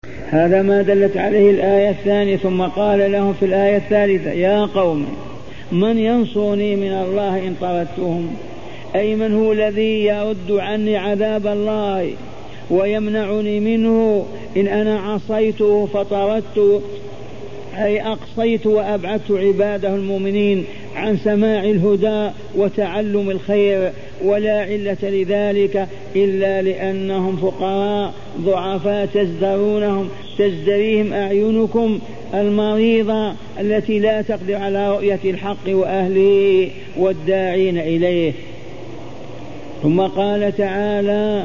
هذا ما دلت عليه الآية الثانية. ثم قال لهم في الآية الثالثة: يا قوم من ينصرني من الله إن طردتهم؟ أي من هو الذي يرد عني عذاب الله ويمنعني منه إن أنا عصيته فطردت، أي أقصيت وأبعدت عباده المؤمنين عن سماع الهدى وتعلم الخير، ولا علة لذلك إلا لأنهم فقراء ضعفاء تزدريهم أعينكم المريضة التي لا تقدر على رؤية الحق وأهله والداعين إليه. ثم قال تعالى: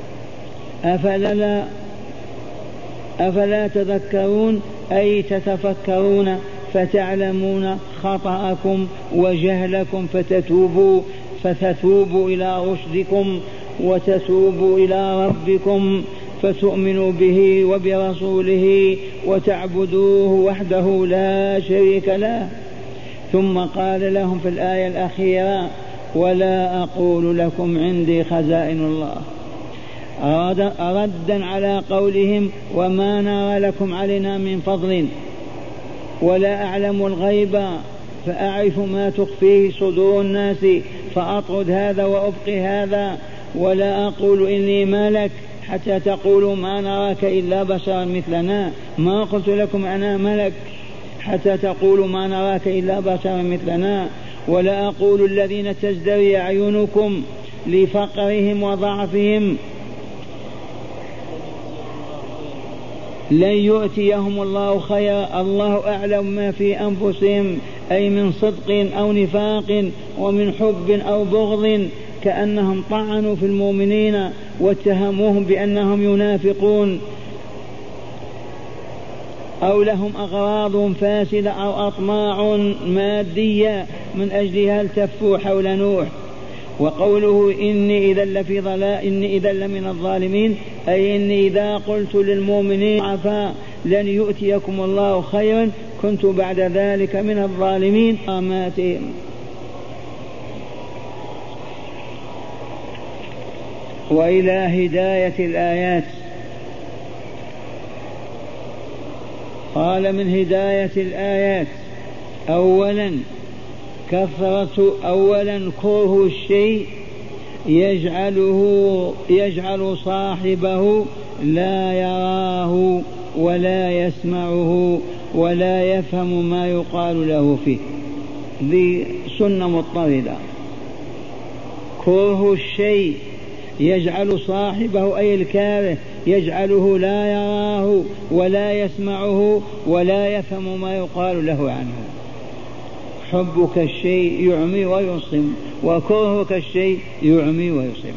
أفلا تذكرون، أي تتفكرون فتعلمون خطأكم وجهلكم فتتوبوا إلى رشدكم وتتوبوا إلى ربكم فتؤمنوا به وبرسوله وتعبدوه وحده لا شريك له. ثم قال لهم في الآية الأخيرة: ولا أقول لكم عندي خزائن الله، ردا على قولهم: وما نرى لكم علينا من فضل، ولا أعلم الغيب فأعرف ما تخفيه صدور الناس فأطرد هذا وأبقي هذا، ولا أقول إني ملك حتى تقولوا ما نراك إلا بشرا مثلنا، ما قلت لكم أنا ملك حتى تقولوا ما نراك إلا بشرا مثلنا، ولا أقول الذين تزدري أعينكم لفقرهم وضعفهم لن يؤتيهم الله خيرا، الله أعلم ما في أنفسهم، أي من صدق أو نفاق ومن حب أو بغض، كأنهم طعنوا في المؤمنين واتهموهم بأنهم ينافقون أو لهم أغراض فاسدة أو أطماع مادية من أجلها التفوا حول نوح. وقوله إني إذا لفي ضلال، إني إذا لمن الظالمين، أي إني إذا قلت للمؤمنين عفا لن يؤتيكم الله خيرا كنت بعد ذلك من الظالمين آماتهم. وإلى هداية الآيات، قال من هداية الآيات: أولا كره الشيء يجعل صاحبه لا يراه ولا يسمعه ولا يفهم ما يقال له فيه. ذي سنة مضطردة. كره الشيء يجعل صاحبه، أي الكاره، يجعله لا يراه ولا يسمعه ولا يفهم ما يقال له عنه. حبك الشيء يعمي ويصم، وكرهك الشيء يعمي ويصم.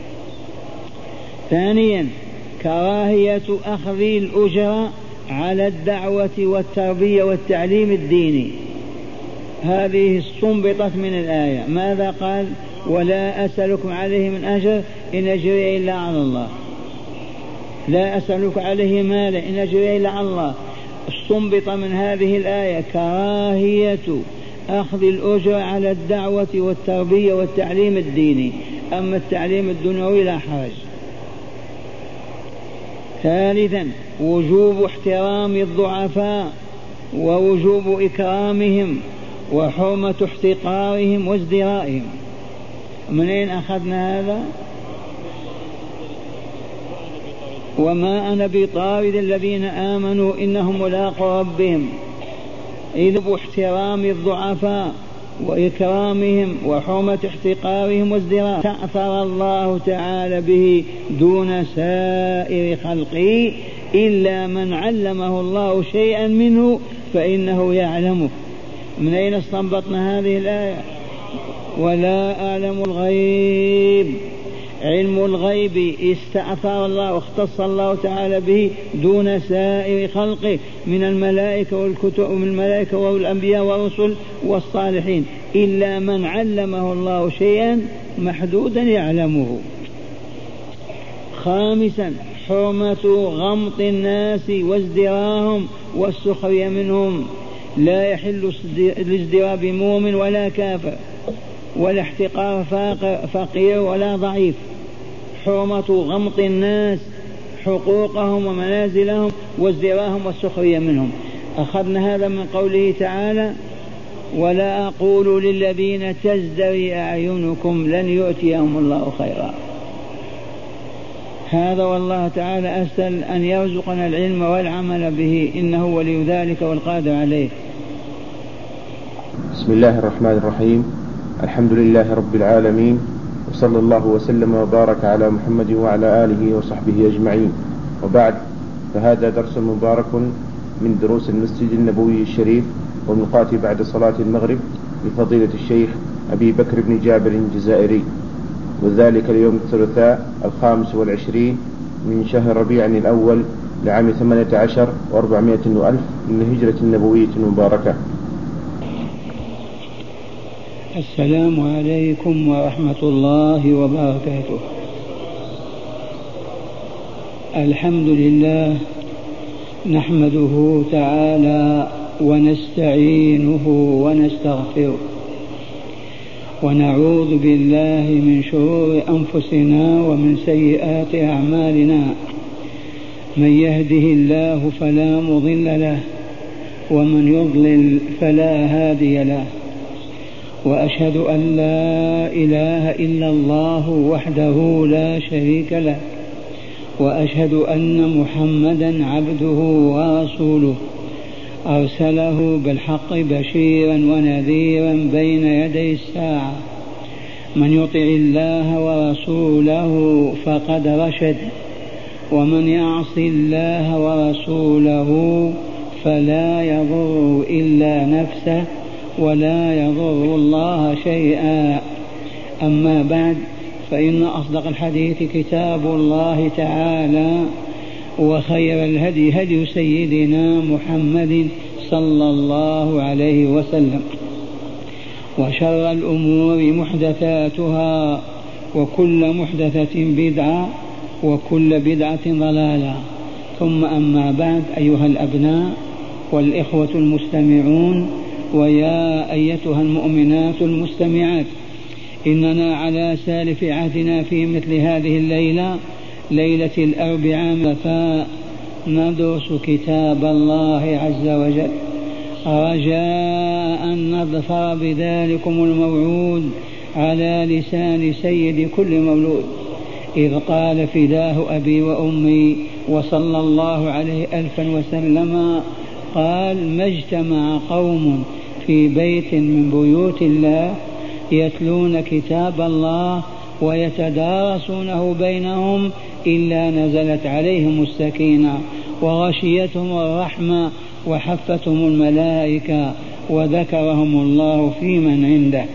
ثانيا كراهية أخذ الأجرة على الدعوة والتربية والتعليم الديني. هذه استنبطت من الآية. ماذا قال؟ ولا أسألكم عليه من أجر إن أجري إلا على الله، لا أسألك عليه مالا إن أجري إلا على الله. استنبط من هذه الآية كراهية أخذ الأجر على الدعوة والتربية والتعليم الديني، أما التعليم الدنيوي لا حرج. ثالثا وجوب احترام الضعفاء ووجوب إكرامهم وحرمة احتقارهم وازدرائهم. من أين أخذنا هذا؟ وما أنا بطارد الذين آمنوا إنهم ملاقو ربهم. إذ باحترام الضعفاء وإكرامهم وحرمة احتقارهم وازدراء تأثر الله تعالى به دون سائر خلقه، إلا من علمه الله شيئا منه فإنه يعلمه. من أين استنبطنا هذه الآية؟ ولا أعلم الغيب، علم الغيب استأثر الله واختص الله تعالى به دون سائر خلقه من الملائكة والكتب، من الملائكة والأنبياء والرسل والصالحين، إلا من علمه الله شيئا محدودا يعلمه. خامسا حرمة غمط الناس وازدراهم والسخرية منهم. لا يحل الازدراء بمؤمن ولا كافر، ولا احتقار فقير ولا ضعيف. حرمة غمط الناس، حقوقهم ومنازلهم وازدراهم والسخرية منهم. أخذنا هذا من قوله تعالى: ولا أقول للذين تزدري أعينكم لن يؤتيهم الله خيرا. هذا والله تعالى أسأل أن يرزقنا العلم والعمل به، إنه ولي ذلك والقادر عليه. بسم الله الرحمن الرحيم. الحمد لله رب العالمين، وصلى الله وسلم وبارك على محمد وعلى آله وصحبه أجمعين، وبعد، فهذا درس مبارك من دروس المسجد النبوي الشريف والمقاتل بعد صلاة المغرب لفضيلة الشيخ أبي بكر بن جابر الجزائري، وذلك اليوم الثلاثاء 25 من شهر ربيع الأول لعام 18 و400 وألف من الهجرة النبوية المباركة. السلام عليكم ورحمة الله وبركاته. الحمد لله نحمده تعالى ونستعينه ونستغفره، ونعوذ بالله من شرور أنفسنا ومن سيئات أعمالنا. من يهده الله فلا مضل له، ومن يضلل فلا هادي له. وأشهد أن لا إله إلا الله وحده لا شريك له، وأشهد أن محمدا عبده ورسوله، أرسله بالحق بشيرا ونذيرا بين يدي الساعة. من يطع الله ورسوله فقد رشد، ومن يعص الله ورسوله فلا يضر إلا نفسه ولا يضر الله شيئا. أما بعد، فإن أصدق الحديث كتاب الله تعالى، وخير الهدي هدي سيدنا محمد صلى الله عليه وسلم، وشر الأمور محدثاتها، وكل محدثة بدعة، وكل بدعة ضلالة. ثم أما بعد، أيها الأبناء والإخوة المستمعون، ويا أيتها المؤمنات المستمعات، إننا على سالف عهدنا في مثل هذه الليلة، ليلة الأربعاء، فندرس كتاب الله عز وجل، رجاء أن نظفر بذلكم الموعود على لسان سيد كل مولود، إذ قال: فداه أبي وأمي، وصلى الله عليه ألفا وسلم، قال: ما اجتمع قوم في بيت من بيوت الله يتلون كتاب الله ويتدارسونه بينهم إلا نزلت عليهم السكينة وغشيتهم الرحمة وحفتهم الملائكة وذكرهم الله في من عنده.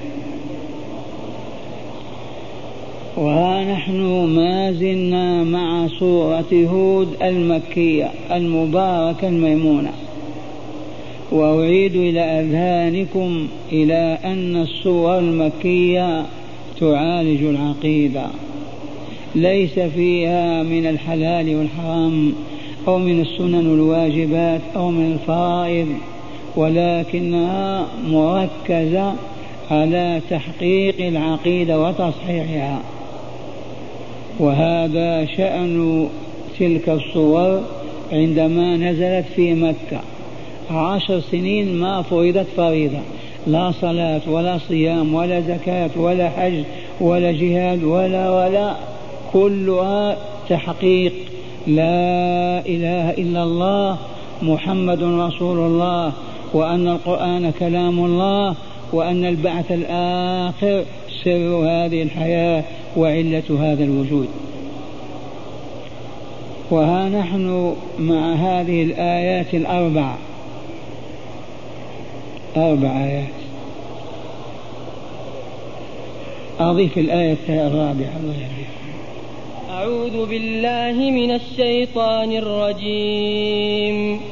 وها نحن ما زلنا مع سورة هود المكية المباركة الميمونة، وأعيد إلى أذهانكم إلى أن السور المكية تعالج العقيدة، ليس فيها من الحلال والحرام أو من السنن والواجبات أو من الفرائض، ولكنها مركزة على تحقيق العقيدة وتصحيحها. وهذا شأن تلك الصور عندما نزلت في مكة. 10 سنين ما فرضت فريضة، لا صلاة ولا صيام ولا زكاة ولا حج ولا جهاد ولا كلها تحقيق لا إله إلا الله محمد رسول الله، وأن القرآن كلام الله، وأن البعث الآخر سر هذه الحياة وعلة هذا الوجود. وها نحن مع هذه الآيات الأربع، 4 آيات. أضيف الآية الرابعة. أعوذ بالله من الشيطان الرجيم.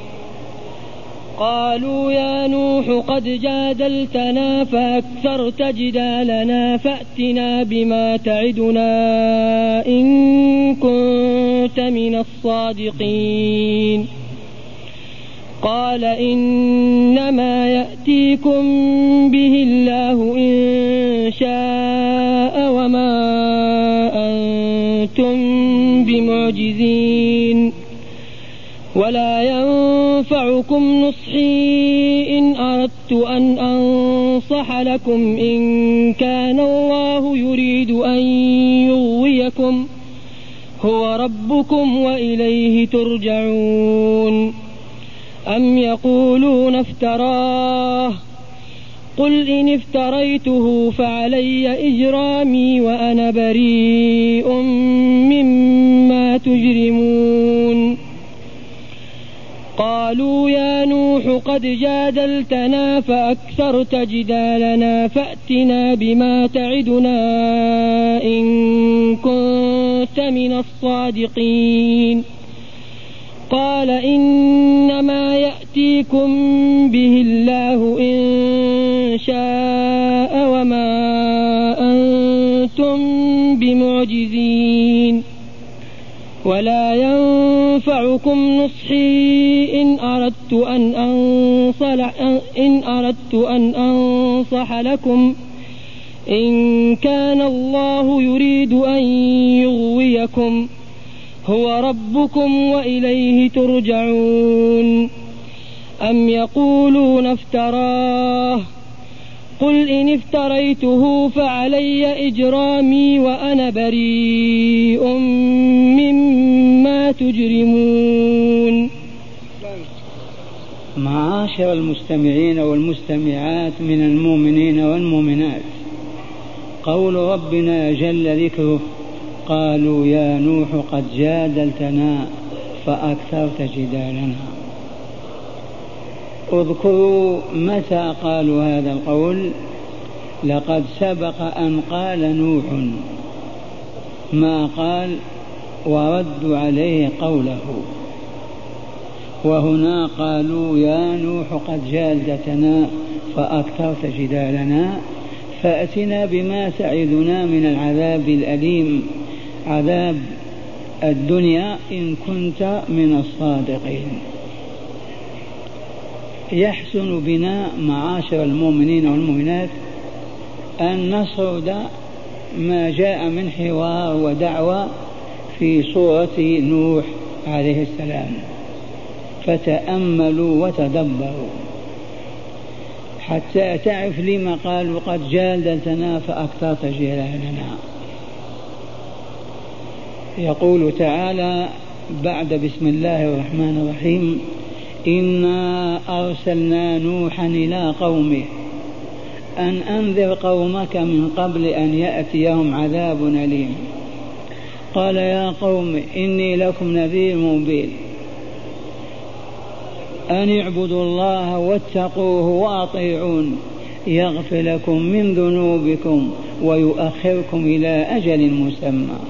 قالوا يا نوح قد جادلتنا فأكثرت جدالنا فأتنا بما تعدنا إن كنت من الصادقين. قال إنما يأتيكم به الله إن شاء وما أنتم بمعجزين ولا ينفعكم نصحي إن أردت أن أنصح لكم إن كان الله يريد أن يغويكم هو ربكم وإليه ترجعون أم يقولون افتراه قل إن افتريته فعلي إجرامي وأنا بريء مما تجرمون قالوا يا نوح قد جادلتنا فأكثرت جدالنا فأتنا بما تعدنا إن كنت من الصادقين قال إنما يأتيكم به الله إن شاء وما أنتم بمعجزين ولا ينفعكم نصحي إن أردت أن أنصح لكم إن كان الله يريد أن يغويكم هو ربكم وإليه ترجعون أم يقولون افتراه قل إن افتريته فعلي إجرامي وأنا بريء مما تجرمون. معاشر المستمعين والمستمعات من المؤمنين والمؤمنات، قول ربنا جل ذكره قالوا يا نوح قد جادلتنا فأكثرت جدالنا. اذكروا متى قالوا هذا القول. لقد سبق أن قال نوح ما قال ورد عليه قوله، وهنا قالوا يا نوح قد جادلتنا فأكثرت جدالنا فأتنا بما تعدنا من العذاب الأليم، عذاب الدنيا إن كنت من الصادقين. يحسن بنا معاشر المؤمنين والمؤمنات أن نسرد ما جاء من حوار ودعوة في سورة نوح عليه السلام، فتأملوا وتدبروا حتى تعرف لما قالوا قد جادلتنا فأكثرت جدالنا. يقول تعالى بعد بسم الله الرحمن الرحيم إنا أرسلنا نوحا إلى قومه أن أنذر قومك من قبل أن يأتيهم عذاب أليم. قال يا قوم إني لكم نذير مبين أن اعبدوا الله واتقوه وأطيعون يغفر لكم من ذنوبكم ويؤخركم إلى أجل مسمى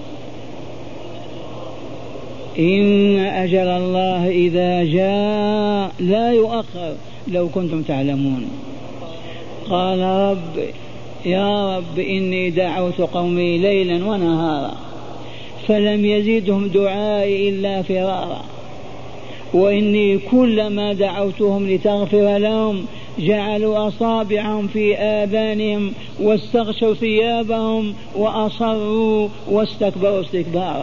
إن أجل الله إذا جاء لا يؤخر لو كنتم تعلمون. قال رب يا رب إني دعوت قومي ليلا ونهارا فلم يزدهم دعائي إلا فرارا وإني كلما دعوتهم لتغفر لهم جعلوا أصابعهم في آذانهم واستغشوا ثيابهم وأصروا واستكبروا استكبارا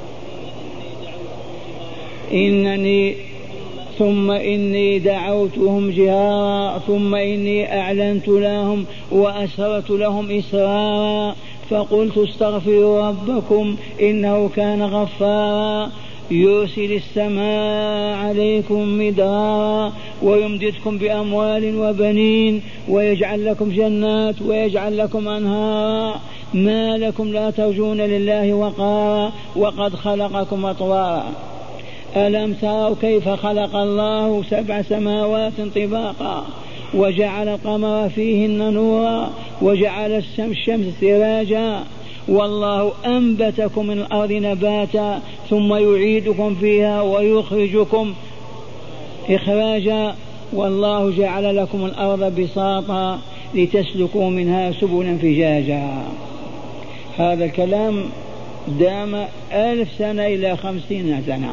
ثم إني دعوتهم جهارا ثم إني أعلنت لهم وأسررت لهم إسرارا فقلت استغفروا ربكم إنه كان غفارا يرسل السماء عليكم مدرارا ويمددكم بأموال وبنين ويجعل لكم جنات ويجعل لكم أنهارا ما لكم لا ترجون لله وقارا وقد خلقكم أطوارا ألم تروا كيف خلق الله 7 سماوات طباقا وجعل القمر فيهن نورا وجعل الشمس سراجا والله أنبتكم من الأرض نباتا ثم يعيدكم فيها ويخرجكم إخراجا والله جعل لكم الأرض بساطا لتسلكوا منها سبلا فجاجا. هذا الكلام دام 1000 سنة إلى 50 سنة.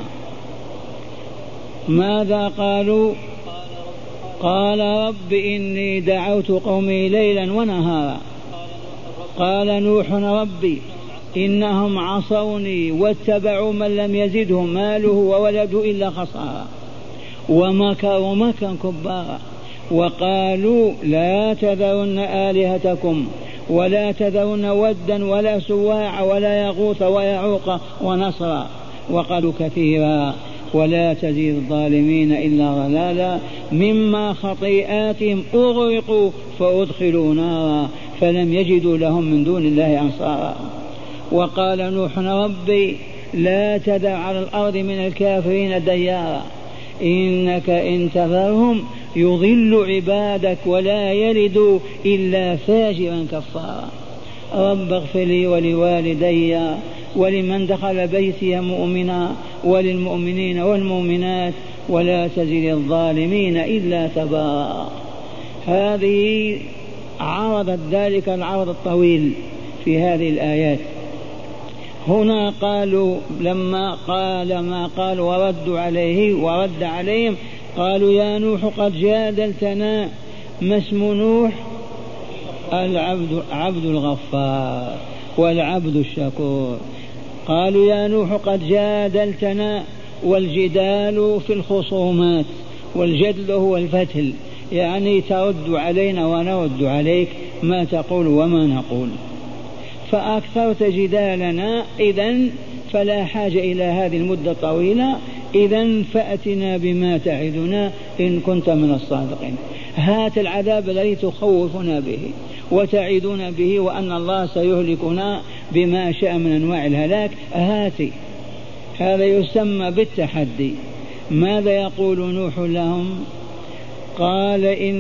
ماذا قالوا؟ قال رب إني دعوت قومي ليلا ونهارا. قال نوح ربي إنهم عصوني واتبعوا من لم يزده ماله وولده إلا خسارا ومكروا مكرا كبارا وقالوا لا تذرن آلهتكم ولا تذرن ودا ولا سواع ولا يغوث ويعوق ونصرا وقالوا كثيرا ولا تزيد الظالمين إلا ضلالا مما خطيئاتهم أغرقوا فأدخلوا نارا فلم يجدوا لهم من دون الله أنصارا. وقال نوح ربي لا تدع على الأرض من الكافرين ديارا إنك إن تذرهم يضل عبادك ولا يلدوا إلا فاجرا كفارا. رب اغفر لي ولوالدي ولمن دخل بيتي مؤمنا وللمؤمنين والمؤمنات ولا تزد الظالمين إلا تبارا. هذه عرضت ذلك العرض الطويل في هذه الآيات. هنا قالوا لما قال ما قال ورد عليهم قالوا يا نوح قد جادلتنا. ما اسم نوح؟ عبد الغفار والعبد الشكور. قالوا يا نوح قد جادلتنا. والجدال في الخصومات والجدل هو الفتل يعني ترد علينا ونرد عليك ما تقول وما نقول فأكثرت جدالنا إذن فلا حاجة إلى هذه المدة الطويلة إذن فأتنا بما تعدنا إن كنت من الصادقين. هات العذاب الذي تخوفنا به وتعيدون به وأن الله سيهلكنا بما شاء من أنواع الهلاك هاتي. هذا يسمى بالتحدي. ماذا يقول نوح لهم؟ قال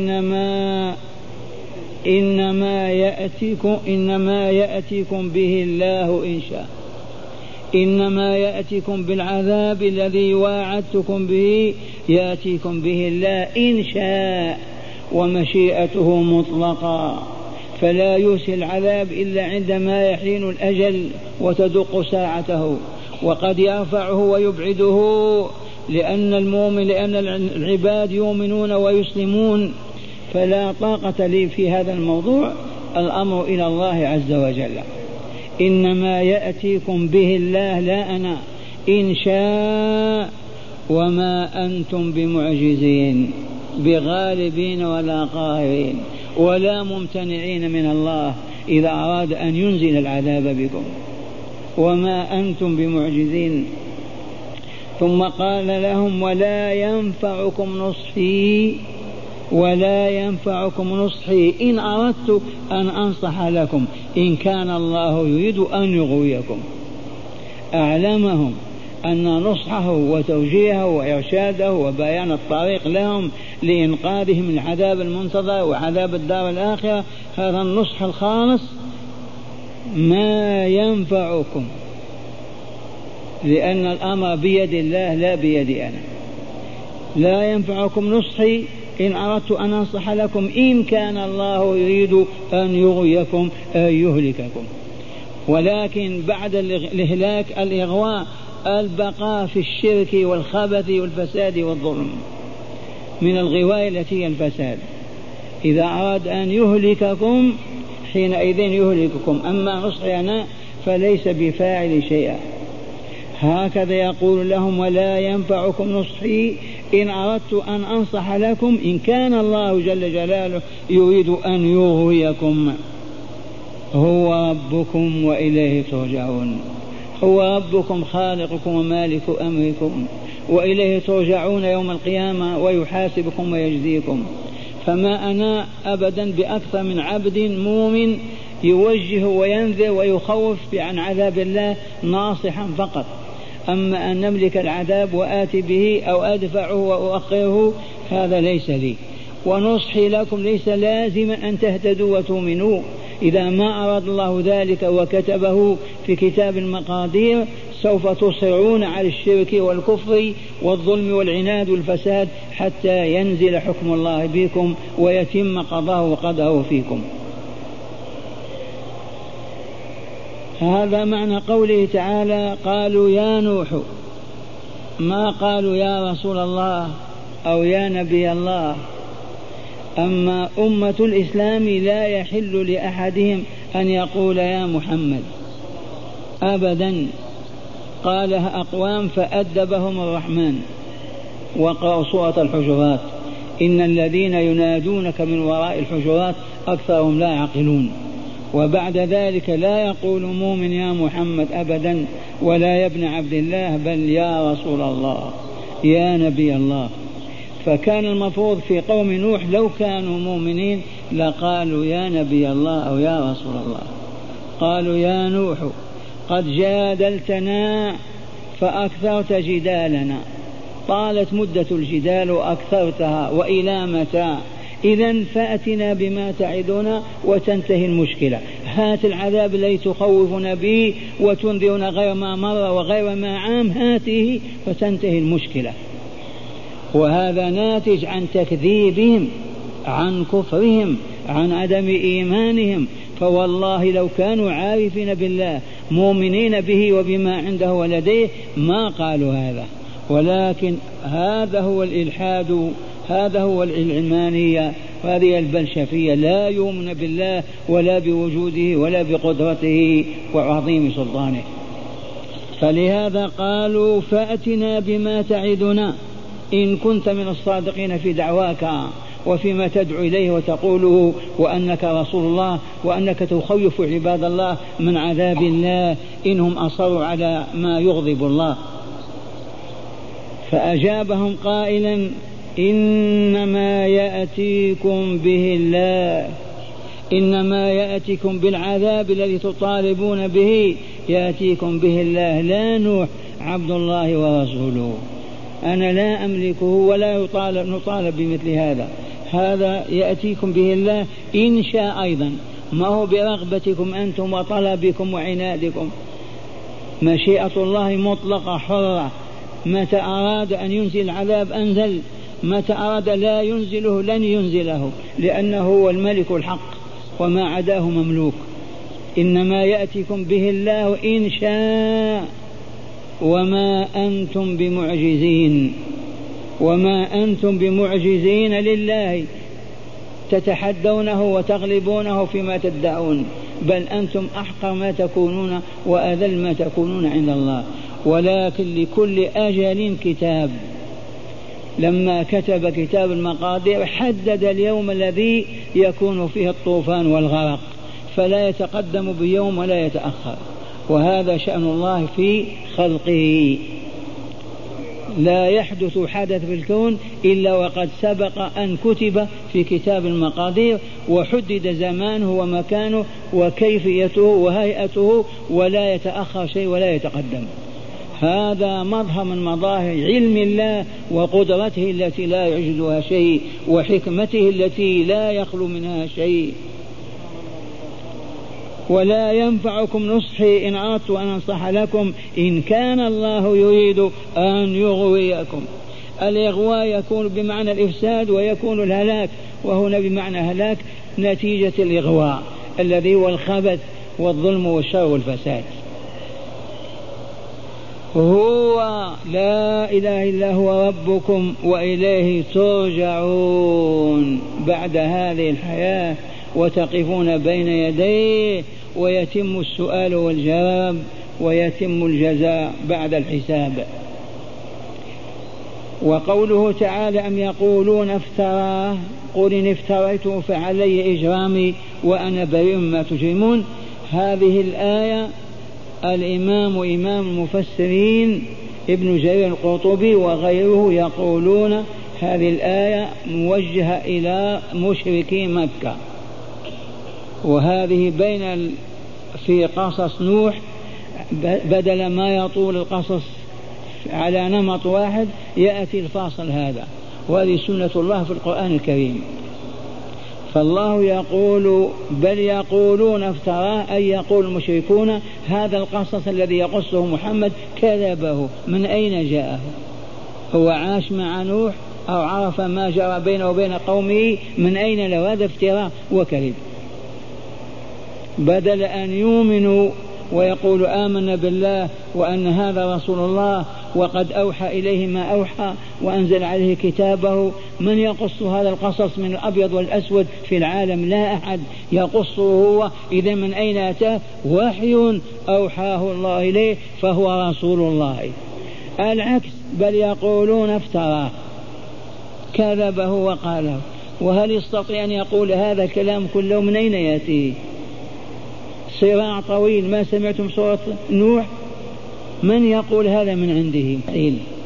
إنما يأتيكم به الله إن شاء. إنما يأتيكم بالعذاب الذي واعدتكم به يأتيكم به الله إن شاء ومشيئته مطلقة فلا يرسل العذاب إلا عندما يحين الأجل وتدق ساعته وقد يرفعه ويبعده لأن العباد يؤمنون ويسلمون فلا طاقة لي في هذا الموضوع. الأمر إلى الله عز وجل. إنما يأتيكم به الله لا أنا إن شاء وما أنتم بمعجزين بغالبين ولا قاهرين ولا ممتنعين من الله إذا أراد أن ينزل العذاب بكم وما أنتم بمعجزين. ثم قال لهم ولا ينفعكم نصحي إن أردت أن أنصح لكم إن كان الله يريد أن يغويكم. أعلمهم أن نصحه وتوجيهه وإرشاده وبيان الطريق لهم لإنقاذهم من العذاب المنتظر وعذاب الدار الآخرة هذا النصح الخالص ما ينفعكم لأن الأمر بيد الله لا بيدي أنا. لا ينفعكم نصحي إن أردت أن أنصح لكم إن كان الله يريد أن يغويكم أن يهلككم. ولكن بعد الإهلاك الإغواء البقاء في الشرك والخبث والفساد والظلم من الغواية التي هي الفساد. إذا أراد أن يهلككم حينئذ يهلككم. أما نصحي أنا فليس بفاعل شيئا. هكذا يقول لهم ولا ينفعكم نصحي إن أردت أن أنصح لكم إن كان الله جل جلاله يريد أن يغويكم. هو ربكم وإليه ترجعون. هو ربكم خالقكم ومالك أمركم وإليه ترجعون يوم القيامة ويحاسبكم ويجزيكم. فما أنا أبدا بأكثر من عبد مؤمن يوجه وينذر ويخوف عن عذاب الله ناصحا فقط. أما أن نملك العذاب وآتي به أو أدفعه وأؤخره هذا ليس لي. ونصحي لكم ليس لازما أن تهتدوا وتؤمنوا إذا ما أراد الله ذلك وكتبه في كتاب المقادير سوف تصرون على الشرك والكفر والظلم والعناد والفساد حتى ينزل حكم الله بكم ويتم قضاءه وقدره فيكم. هذا معنى قوله تعالى قالوا يا نوح. ما قالوا يا رسول الله أو يا نبي الله. أما أمة الإسلام لا يحل لأحدهم أن يقول يا محمد أبدا. قالها أقوام فأدبهم الرحمن. وقرأوا سورة الحجرات: إن الذين ينادونك من وراء الحجرات أكثرهم لا يعقلون. وبعد ذلك لا يقول مؤمن يا محمد أبدا، ولا يا ابن عبد الله، بل يا رسول الله، يا نبي الله. فكان المفروض في قوم نوح لو كانوا مؤمنين لقالوا يا نبي الله أو يا رسول الله. قالوا يا نوح قد جادلتنا فأكثرت جدالنا، طالت مدة الجدال وأكثرتها، وإلى متى؟ إذن فأتنا بما تعدنا وتنتهي المشكلة. هات العذاب الذي تخوفنا به وتنذرنا غير ما مر وغير ما عام، هاته فتنتهي المشكلة. وهذا ناتج عن تكذيبهم، عن كفرهم، عن عدم إيمانهم. فوالله لو كانوا عارفين بالله مؤمنين به وبما عنده ولديه ما قالوا هذا. ولكن هذا هو الإلحاد، هذا هو العلمانية، هذه البلشفية، لا يؤمن بالله ولا بوجوده ولا بقدرته وعظيم سلطانه. فلهذا قالوا فأتنا بما تعدنا إن كنت من الصادقين في دعواك وفيما تدعو إليه وتقوله، وأنك رسول الله، وأنك تخوف عباد الله من عذاب الله إنهم أصروا على ما يغضب الله. فأجابهم قائلا إنما يأتيكم به الله، إنما يأتيكم بالعذاب الذي تطالبون به يأتيكم به الله، لا نوح عبد الله ورسوله. أنا لا أملكه ولا نطالب بمثل هذا. هذا يأتيكم به الله إن شاء أيضا، ما هو برغبتكم أنتم وطلبكم وعنادكم. مشيئة الله مطلقة حرة، متى أراد أن ينزل العذاب أنزل، متى أراد لا ينزله لن ينزله، لأنه هو الملك الحق وما عداه مملوك. إنما يأتيكم به الله إن شاء وما أنتم بمعجزين، وما أنتم بمعجزين لله تتحدونه وتغلبونه فيما تدعون، بل أنتم أحقر ما تكونون وأذل ما تكونون عند الله. ولكن لكل أجل كتاب. لما كتب كتاب المقادير حدد اليوم الذي يكون فيه الطوفان والغرق، فلا يتقدم بيوم ولا يتأخر. وهذا شأن الله في خلقه، لا يحدث حدث في الكون إلا وقد سبق أن كتب في كتاب المقادير، وحدد زمانه ومكانه وكيفيته وهيئته، ولا يتأخر شيء ولا يتقدم. هذا مظهر من مظاهر علم الله وقدرته التي لا يعجزها شيء، وحكمته التي لا يخلو منها شيء. ولا ينفعكم نصحي إن أردت أن أنصح لكم إن كان الله يريد أن يغويكم. الإغواء يكون بمعنى الإفساد ويكون الهلاك، وهنا بمعنى هلاك نتيجة الإغواء الذي هو الخبث والظلم والشر والفساد. هو لا إله إلا هو ربكم وإليه ترجعون. بعد هذه الحياة وتقفون بين يديه ويتم السؤال والجواب ويتم الجزاء بعد الحساب. وقوله تعالى أم يقولون افتراه قل إن افتريته فعلي إجرامي وأنا بريء مما تجرمون. هذه الآية الإمام إمام المفسرين ابن جرير القرطبي وغيره يقولون هذه الآية موجهة إلى مشركي مكة، وهذه بين في قصص نوح بدل ما يطول القصص على نمط واحد يأتي الفاصل هذا، وهذه سنة الله في القرآن الكريم. فالله يقول بل يقولون افتراه، أي يقول المشركون هذا القصص الذي يقصه محمد كذبه. من أين جاءه؟ هو عاش مع نوح أو عرف ما جرى بينه وبين قومه؟ من أين له؟ هذا افتراء وكذب. بدل أن يؤمنوا ويقولوا آمنا بالله وأن هذا رسول الله وقد أوحى إليه ما أوحى وأنزل عليه كتابه. من يقص هذا القصص من الأبيض والأسود في العالم؟ لا أحد يقصه هو. إذا من أين أتاه؟ وحي أوحاه الله إليه فهو رسول الله. العكس، بل يقولون افتراه، كذبه وقاله. وهل يستطيع أن يقول هذا الكلام كله؟ من أين يأتي؟ صراع طويل. ما سمعتم سورة نوح؟ من يقول هذا من عنده؟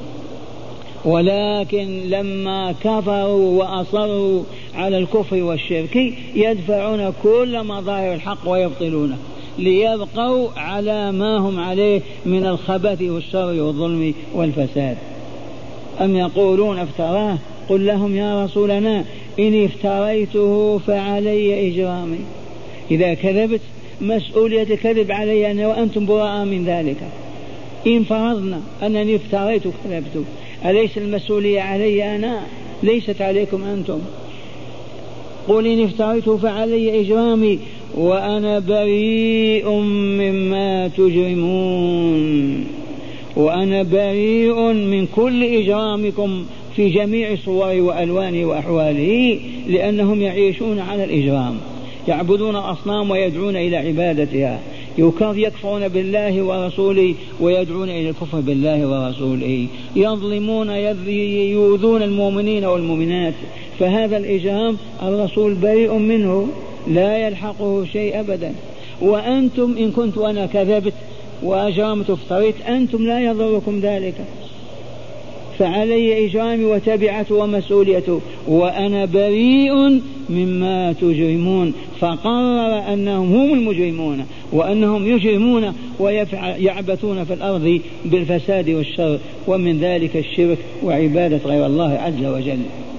ولكن لما كفروا وأصروا على الكفر والشرك يدفعون كل مظاهر الحق ويبطلونه ليبقوا على ما هم عليه من الخبث والشر والظلم والفساد. أم يقولون افتراه؟ قل لهم يا رسولنا إن افتريته فعلي إجرامي. إذا كذبت مسؤولية الكذب علي أنا وأنتم براء من ذلك. إن فرضنا أنني افتريت كذبت، أليس المسؤولية علي أنا؟ ليست عليكم أنتم. قل إن افتريته فعلي إجرامي وأنا بريء مما تجرمون. وأنا بريء من كل إجرامكم في جميع صوره وألوانه وأحواله، لأنهم يعيشون على الإجرام، يعبدون أصنام ويدعون إلى عبادتها، يكفرون بالله ورسوله ويدعون إلى الكفر بالله ورسوله، يظلمون يؤذون المؤمنين والمؤمنات. فهذا الإجرام الرسول بريء منه، لا يلحقه شيء أبدا. وأنتم إن كنت أنا كذبت وأجرمت افتريت أنتم لا يضركم ذلك، فعلي إجرامي وتبعته ومسؤوليته وأنا بريء مما تجرمون. فقرر أنهم هم المجرمون وأنهم يجرمون ويعبثون في الأرض بالفساد والشر، ومن ذلك الشرك وعبادة غير الله عز وجل.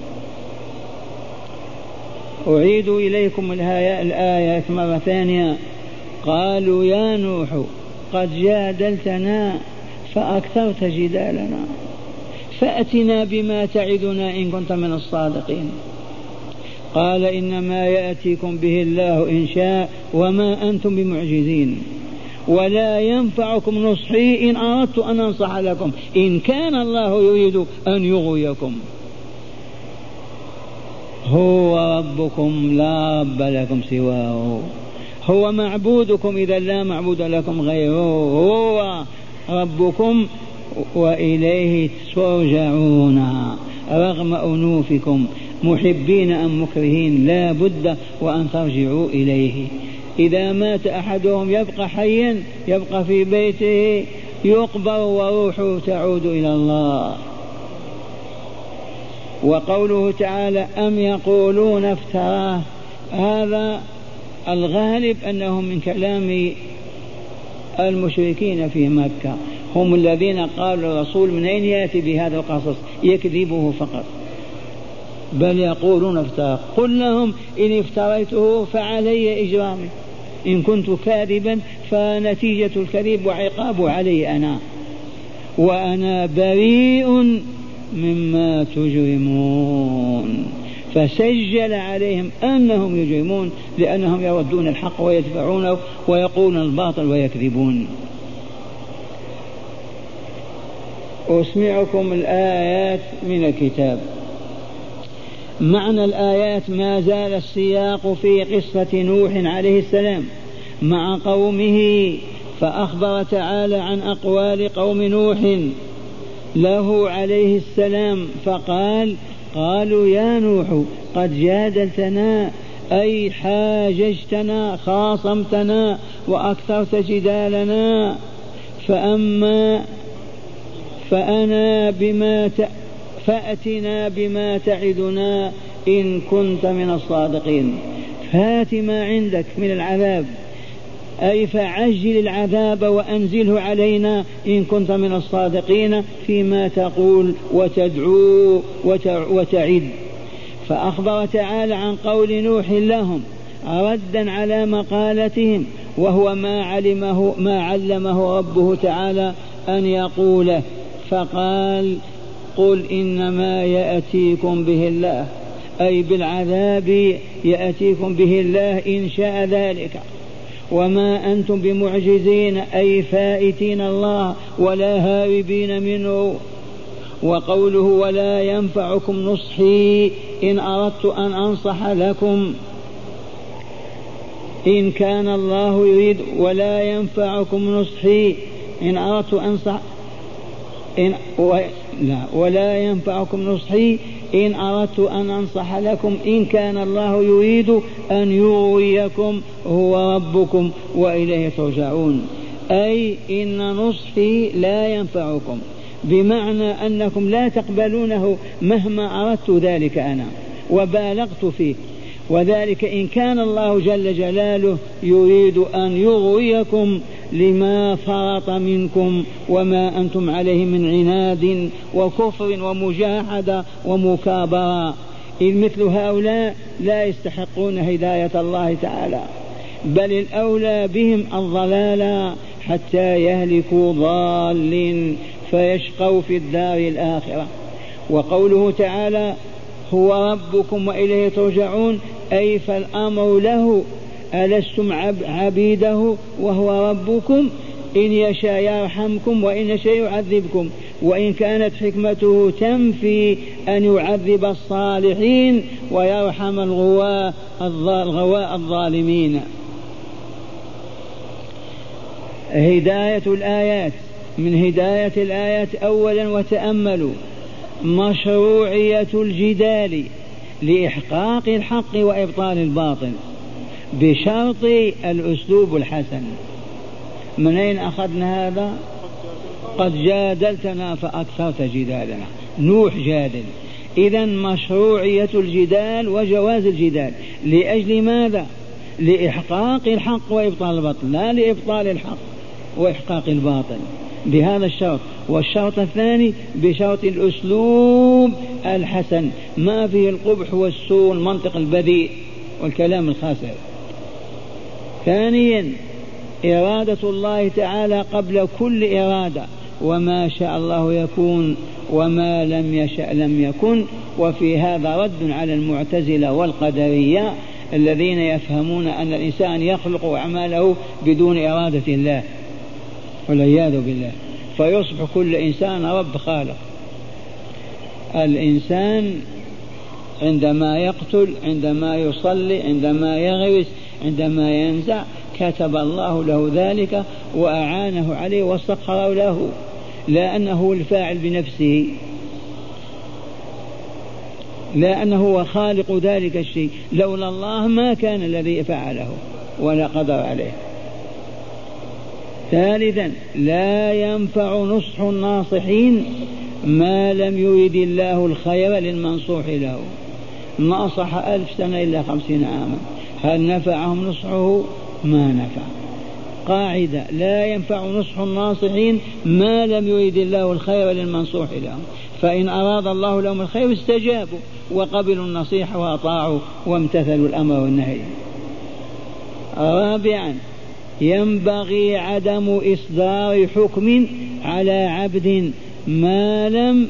أعيد إليكم الآيات مرة ثانية. قالوا يا نوح قد جادلتنا فأكثرت جدالنا فأتنا بما تعدنا إن كنت من الصادقين. قال إنما يأتيكم به الله إن شاء وما أنتم بمعجزين، ولا ينفعكم نصحي إن أردت أن أنصح لكم إن كان الله يريد أن يغويكم. هو ربكم لا رب لكم سواه، هو معبودكم إذا لا معبود لكم غيره، هو ربكم وإليه ترجعون رغم أنوفكم محبين أم مكرهين لا بد وأن ترجعوا إليه. إذا مات أحدهم يبقى حيا، يبقى في بيته يقبر وروحه تعود إلى الله. وقوله تعالى أم يقولون افتراه، هذا الغالب أنه من كلام المشركين في مكة، هم الذين قالوا الرسول من أين يأتي بهذا القصص يكذبه فقط، بل يقولون افتراه. قل لهم إن افتريته فعلي إجرامي، إن كنت كاذبا فنتيجة الكذب وعقابه علي أنا، وأنا بريء مما تجرمون. فسجل عليهم أنهم يجرمون لأنهم يردون الحق ويدفعونه ويقولون الباطل ويكذبون. أسمعكم الآيات من الكتاب. معنى الآيات ما زال السياق في قصة نوح عليه السلام مع قومه، فأخبر تعالى عن أقوال قوم نوح له عليه السلام فقال قالوا يا نوح قد جادلتنا أي حاججتنا خاصمتنا وأكثرت جدالنا فأتنا بما تعدنا إن كنت من الصادقين. فات ما عندك من العذاب، أي فعجل العذاب وأنزله علينا إن كنت من الصادقين فيما تقول وتدعو وتعد. فأخبر تعالى عن قول نوح لهم ردا على مقالتهم، وهو ما علمه ربه تعالى أن يقوله، فقال قل إنما يأتيكم به الله، أي بالعذاب يأتيكم به الله إن شاء ذلك، وما أنتم بمعجزين أي فائتين الله ولا هاربين منه. وقوله ولا ينفعكم نصحي إن أردت أن أنصح لكم إن كان الله يريد ولا ينفعكم نصحي إن أردت أنصح ولا ينفعكم نصحي إن أردت أن أنصح لكم إن كان الله يريد أن يغويكم هو ربكم وإليه ترجعون. أي إن نصحي لا ينفعكم، بمعنى أنكم لا تقبلونه مهما أردت ذلك أنا وبالغت فيه، وذلك إن كان الله جل جلاله يريد أن يغويكم لما فرط منكم وما أنتم عليه من عناد وكفر ومجاحدة ومكابرة، إذ مثل هؤلاء لا يستحقون هداية الله تعالى، بل الأولى بهم الضلال حتى يهلكوا ضالين فيشقوا في الدار الآخرة. وقوله تعالى هو ربكم وإليه ترجعون أي فالأمر له، ألستم عبيده وهو ربكم، إن يشاء يرحمكم وإن يشاء يعذبكم، وإن كانت حكمته تنفي أن يعذب الصالحين ويرحم الغواء الظالمين. هداية الآيات، من هداية الآيات أولا وتأملوا مشروعية الجدال لإحقاق الحق وإبطال الباطل بشرط الأسلوب الحسن. من أين أخذنا هذا؟ قد جادلتنا فأكثرت جدالنا. نوح جادل. إذن مشروعية الجدال وجواز الجدال لأجل ماذا؟ لإحقاق الحق وإبطال الباطل، لا لإبطال الحق وإحقاق الباطل، بهذا الشرط. والشرط الثاني بشرط الأسلوب الحسن، ما فيه القبح والسوء المنطق البذيء والكلام الخاسر. ثانيا إرادة الله تعالى قبل كل إرادة، وما شاء الله يكون وما لم يشأ لم يكن. وفي هذا رد على المعتزلة والقدرية الذين يفهمون أن الإنسان يخلق أعماله بدون إرادة الله والعياذ بالله، فيصبح كل إنسان رب خالق. الإنسان عندما يقتل، عندما يصلي، عندما يغرس، عندما ينزع، كتب الله له ذلك وأعانه عليه وسخر له، لا أنه الفاعل بنفسه، لا أنه هو خالق ذلك الشيء، لولا الله ما كان الذي فعله ولا قدر عليه. ثالثا لا ينفع نصح الناصحين ما لم يرد الله الخير للمنصوح له. ناصح 1000 سنة إلا 50 عاما، هل نفعهم نصحه؟ ما نفع. قاعدة لا ينفع نصح الناصحين ما لم يرد الله الخير للمنصوح لهم، فإن أراد الله لهم الخير استجابوا وقبلوا النصيحة وأطاعوا وامتثلوا الأمر والنهي. رابعا ينبغي عدم إصدار حكم على عبد ما لم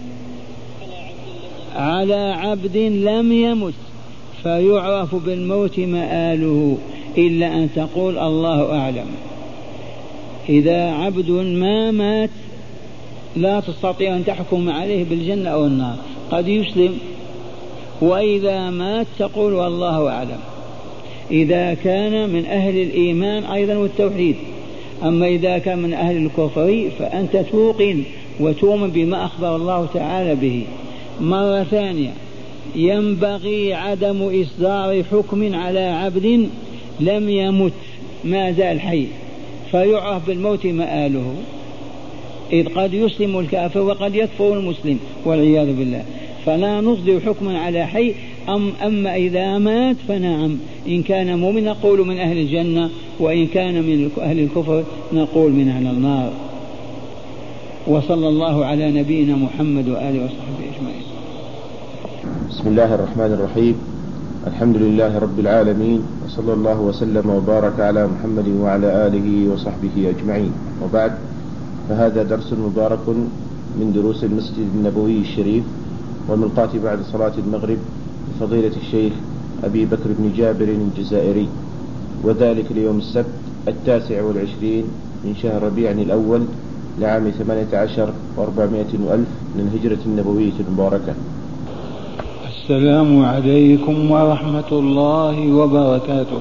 لم يمت فيعرف بالموت مآله، إلا أن تقول الله أعلم. إذا عبد ما مات لا تستطيع أن تحكم عليه بالجنة أو النار، قد يسلم، وإذا مات تقول والله أعلم، إذا كان من أهل الإيمان أيضا والتوحيد. أما إذا كان من أهل الكفر فأنت توقن وتؤمن بما أخبر الله تعالى به. مرة ثانية ينبغي عدم إصدار حكم على عبد لم يمت ما زال حي فيعرف بالموت مآله، إذ قد يسلم الكافر وقد يكفر المسلم والعياذ بالله، فلا نصدر حكما على حي. أما إذا مات فنعم، إن كان مؤمن نقول من أهل الجنة، وإن كان من أهل الكفر نقول من أهل النار. وصلى الله على نبينا محمد وآله وصحبه أجمعين. بسم الله الرحمن الرحيم، الحمد لله رب العالمين، وصلى الله وسلم وبارك على محمد وعلى آله وصحبه أجمعين. وبعد، فهذا درس مبارك من دروس المسجد النبوي الشريف والملقاة بعد صلاة المغرب لفضيلة الشيخ أبي بكر بن جابر الجزائري وذلك ليوم السبت 29 من شهر ربيع الأول لعام 18 و400 ألف من الهجرة النبوية المباركة. السلام عليكم ورحمة الله وبركاته.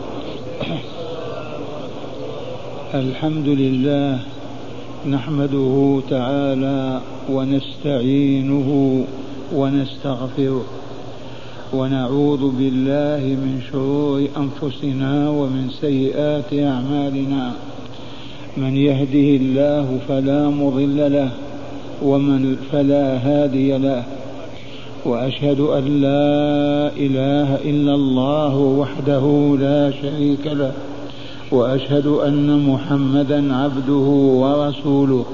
الحمد لله نحمده تعالى ونستعينه ونستغفره ونعوذ بالله من شرور أنفسنا ومن سيئات أعمالنا. من يهده الله فلا مضل له ومن فلا هادي له، وأشهد أن لا إله إلا الله وحده لا شريك له، وأشهد أن محمدا عبده ورسوله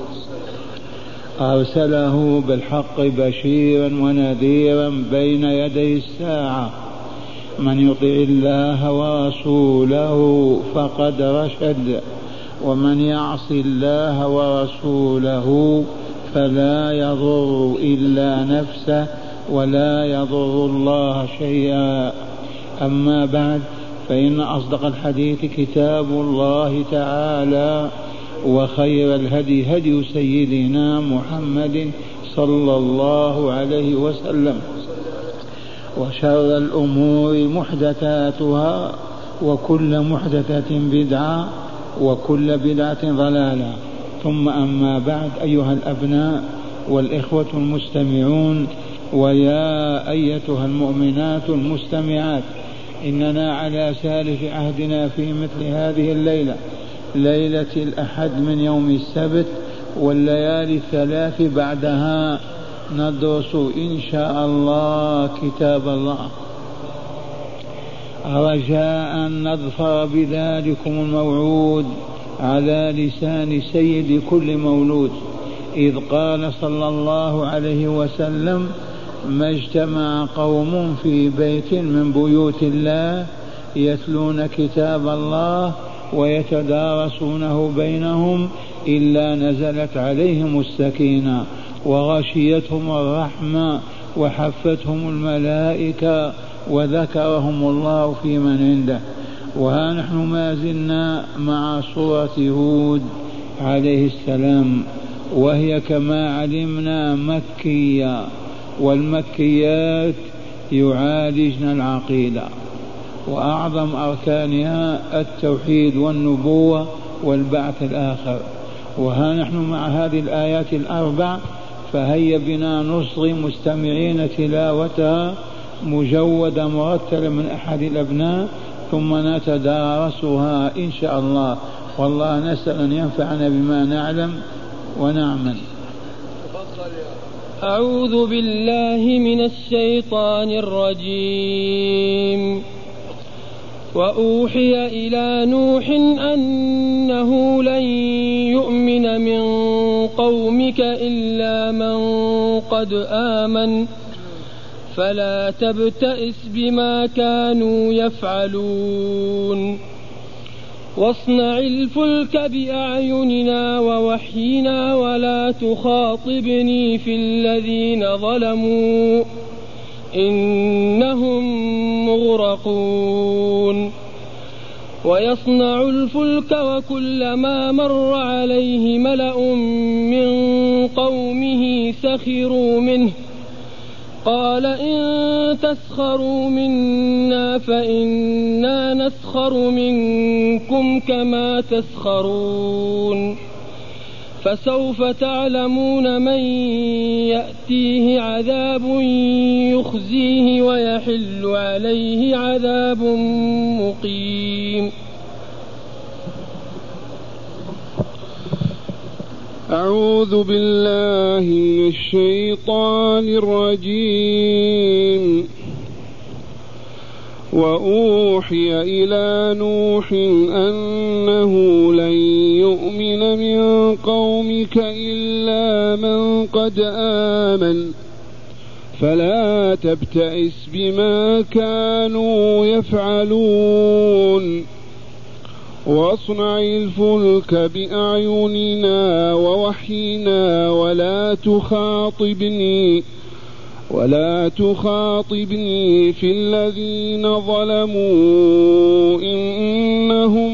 أرسله بالحق بشيرا ونذيرا بين يدي الساعة. من يطع الله ورسوله فقد رشد، ومن يعص الله ورسوله فلا يضر إلا نفسه ولا يضر الله شيئا. أما بعد، فإن أصدق الحديث كتاب الله تعالى، وخير الهدي هدي سيدنا محمد صلى الله عليه وسلم، وشر الأمور محدثاتها، وكل محدثة بدعة، وكل بدعة ضلالة. ثم أما بعد، أيها الأبناء والإخوة المستمعون، ويا أيتها المؤمنات المستمعات، إننا على سالف عهدنا في مثل هذه الليلة، ليلة الأحد من يوم السبت، والليالي الثلاث بعدها ندرس إن شاء الله كتاب الله، رجاء أن نظفر بذلكم الموعود على لسان سيد كل مولود، إذ قال صلى الله عليه وسلم: ما اجتمع قوم في بيت من بيوت الله يتلون كتاب الله ويتدارسونه بينهم إلا نزلت عليهم السكينة وغشيتهم الرحمة وحفتهم الملائكة وذكرهم الله في من عنده. وها نحن ما زلنا مع سورة هود عليه السلام، وهي كما علمنا مكية، والمكيات يعالجن العقيدة، وأعظم أركانها التوحيد والنبوة والبعث الآخر. وها نحن مع هذه الآيات الأربع، فهيا بنا نصغي مستمعين تلاوتها مجودة مرتلة من أحد الأبناء، ثم نتدارسها إن شاء الله. والله نسأل أن ينفعنا بما نعلم ونعمل. أعوذ بالله من الشيطان الرجيم. وأوحي إلى نوح أنه لن يؤمن من قومك إلا من قد آمن فلا تبتئس بما كانوا يفعلون. واصنع الفلك بأعيننا ووحينا ولا تخاطبني في الذين ظلموا إنهم مغرقون. ويصنع الفلك وكلما مر عليه ملأ من قومه سخروا منه قال إن تسخروا منا فإنا نسخر منكم كما تسخرون. فسوف تعلمون من يأتيه عذاب يخزيه ويحل عليه عذاب مقيم. أعوذ بالله من الشيطان الرجيم. وأوحي إلى نوح أنه لن يؤمن من قومك إلا من قد آمن فلا تبتئس بما كانوا يفعلون. واصنع الفلك بأعيننا ووحينا ولا تخاطبني ولا تخاطبني في الذين ظلموا إنهم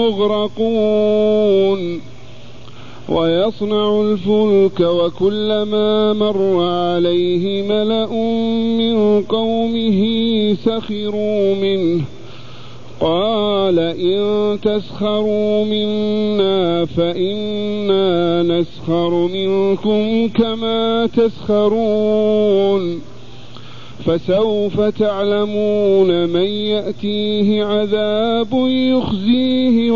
مغرقون ويصنع الفلك وكلما مر عليه ملأ من قومه سخروا منه قال إن تسخروا منا فإنا نسخر منكم كما تسخرون فسوف تعلمون من يأتيه عذاب يخزيه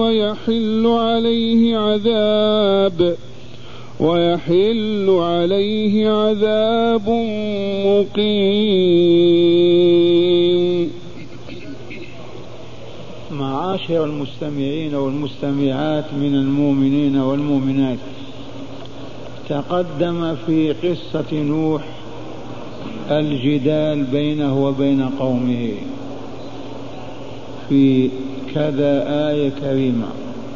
ويحل عليه عذاب مقيم. معاشر المستمعين والمستمعات من المؤمنين والمؤمنات، تقدم في قصة نوح الجدال بينه وبين قومه في كذا آية كريمة،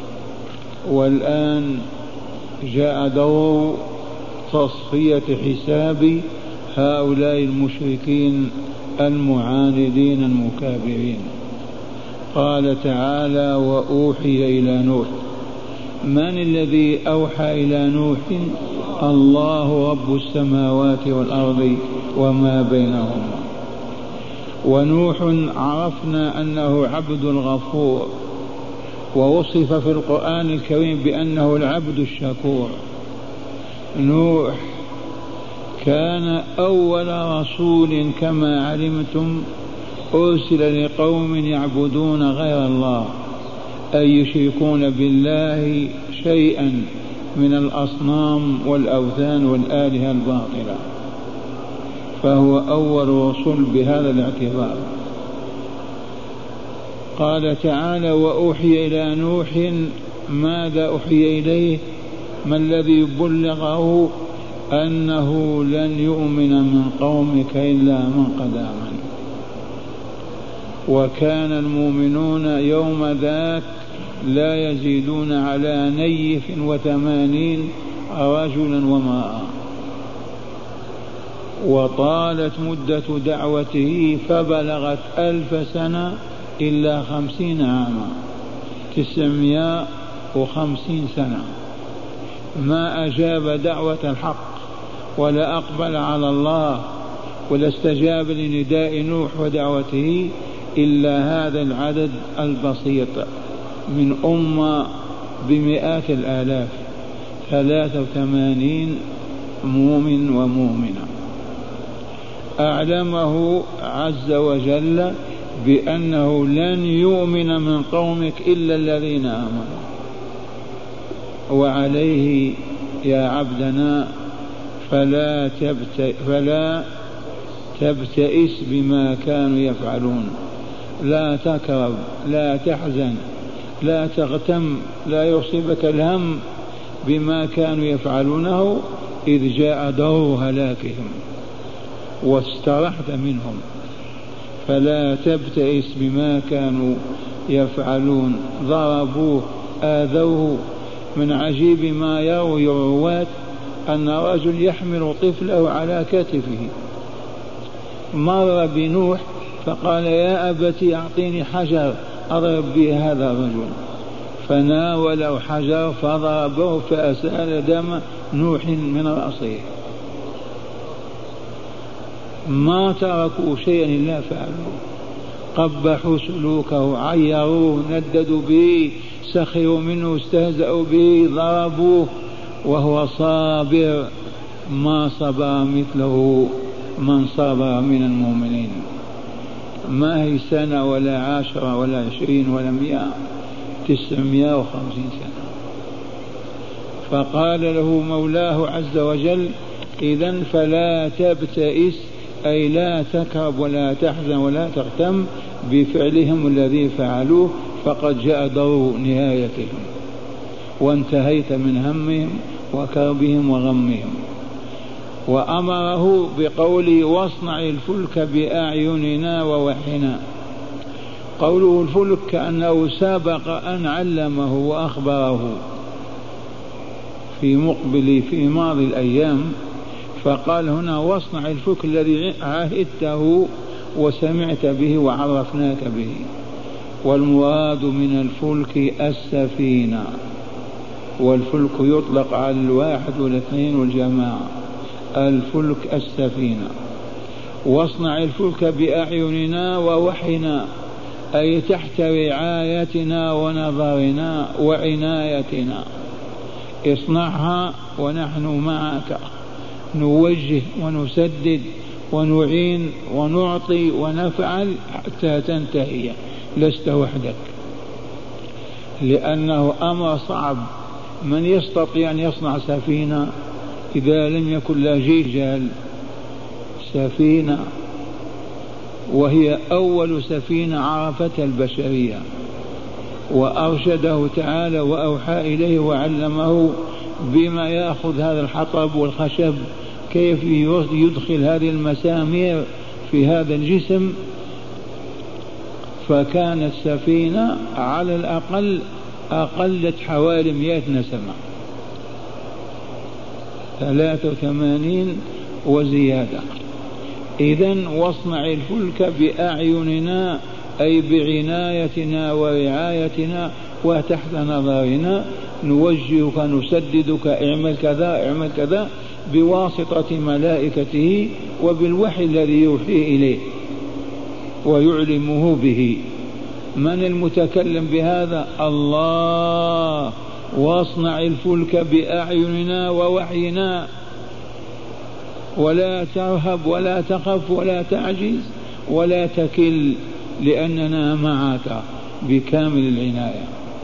والآن جاء دور تصفية حساب هؤلاء المشركين المعاندين المكابرين. قال تعالى: وأوحي إلى نوح. من الذي أوحى إلى نوح؟ الله رب السماوات والأرض وما بينهما. ونوح عرفنا أنه عبد الغفور، ووصف في القرآن الكريم بأنه العبد الشكور. نوح كان أول رسول كما علمتم أرسل لقوم يعبدون غير الله، أي يشركون بالله شيئا من الأصنام والأوثان والآلهة الباطلة، فهو أول رسول بهذا الاعتبار. قال تعالى: وأوحي إلى نوح. ماذا أوحي إليه؟ ما الذي بلغه؟ أنه لن يؤمن من قومك إلا من قد آمن. وكان المؤمنون يوم ذاك لا يزيدون على 180 رجلا ومائة. وطالت مدة دعوته فبلغت 1000 سنة إلا 50 عاما، 950 سنة. ما أجاب دعوة الحق ولا أقبل على الله ولا استجاب لنداء نوح ودعوته إلا هذا العدد البسيط من أمة بمئات الآلاف، 83 مؤمن ومؤمنة. أعلمه عز وجل بأنه لن يؤمن من قومك إلا الذين آمنوا. وعليه يا عبدنا فلا تبتئس بما كانوا يفعلون، لا تكرب، لا تحزن، لا تغتم، لا يصيبك الهم بما كانوا يفعلونه إذ جاء دور هلاكهم واسترحت منهم. فلا تبتئس بما كانوا يفعلون. ضربوه، آذوه. من عجيب ما يروي الرواة أن رجل يحمل طفله على كتفه مر بنوح فقال: يا أبتي أعطيني حجر أضرب به هذا الرجل، فناوله حجر فضربه فأسال دم نوح من رأسه. ما تركوا شيئا إلا فعلوه، قبحوا سلوكه، عيروه، نددوا به، سخروا منه، استهزأوا به، ضربوه، وهو صابر. ما صبر مثله من صبر من المؤمنين. ما هي سنة ولا 10 ولا 20 ولا 100، 950 سنة. فقال له مولاه عز وجل: إذن فلا تبتئس، أي لا تكرب ولا تحزن ولا تغتم بفعلهم الذي فعلوه، فقد جاء دور نهايتهم وانتهيت من همهم وكربهم وغمهم. وأمره بقوله: واصنع الفلك بأعيننا ووحينا. قوله الفلك كأنه سابق أن علمه وأخبره في ماضي الأيام فقال هنا واصنع الفلك الذي عهدته وسمعت به وعرفناك به. والمراد من الفلك السفينة، والفلك يطلق على الواحد والاثنين والجماعة. الفلك السفينة. واصنع الفلك بأعيننا ووحينا، أي تحت رعايتنا ونظرنا وعنايتنا. اصنعها ونحن معك، نوجه ونسدد ونعين ونعطي ونفعل حتى تنتهي، لست وحدك، لأنه أمر صعب. من يستطيع أن يصنع سفينة إذا لم يكن له رجال؟ سفينة، وهي أول سفينة عرفتها البشرية، وأرشده تعالى وأوحى إليه وعلمه بما يأخذ هذا الحطب والخشب، كيف يدخل هذه المسامير في هذا الجسم. فكانت سفينة على الأقل أقلت حوالي 100 نسمة، 83 وزيادة. إذن واصنع الفلك بأعيننا، أي بعنايتنا ورعايتنا وتحت نظرنا، نوجهك نسددك، اعمل كذا اعمل كذا، بواسطة ملائكته وبالوحي الذي يوحي إليه ويعلمه به. من المتكلم بهذا؟ الله. واصنع الفلك بأعيننا ووحينا، ولا ترهب ولا تخف ولا تعجز ولا تكل، لأننا معك بكامل العناية.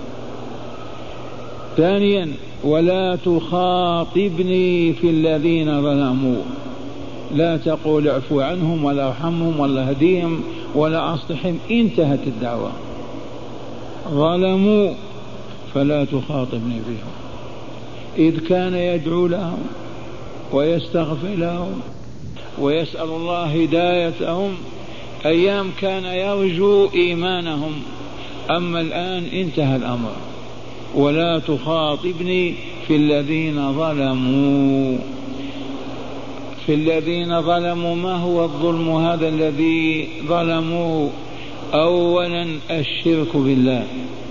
ثانيا ولا تخاطبني في الذين ظلموا، لا تقول اعفو عنهم ولا ارحمهم ولا هديهم ولا أصلحهم، انتهت الدعوة. ظلموا فلا تخاطبني بهم، إذ كان يدعو لهم ويستغفر لهم ويسأل الله هدايتهم أيام كان يرجو إيمانهم، أما الآن انتهى الأمر. ولا تخاطبني في الذين ظلموا. في الذين ظلموا، ما هو الظلم هذا الذي ظلموا؟ أولا الشرك بالله،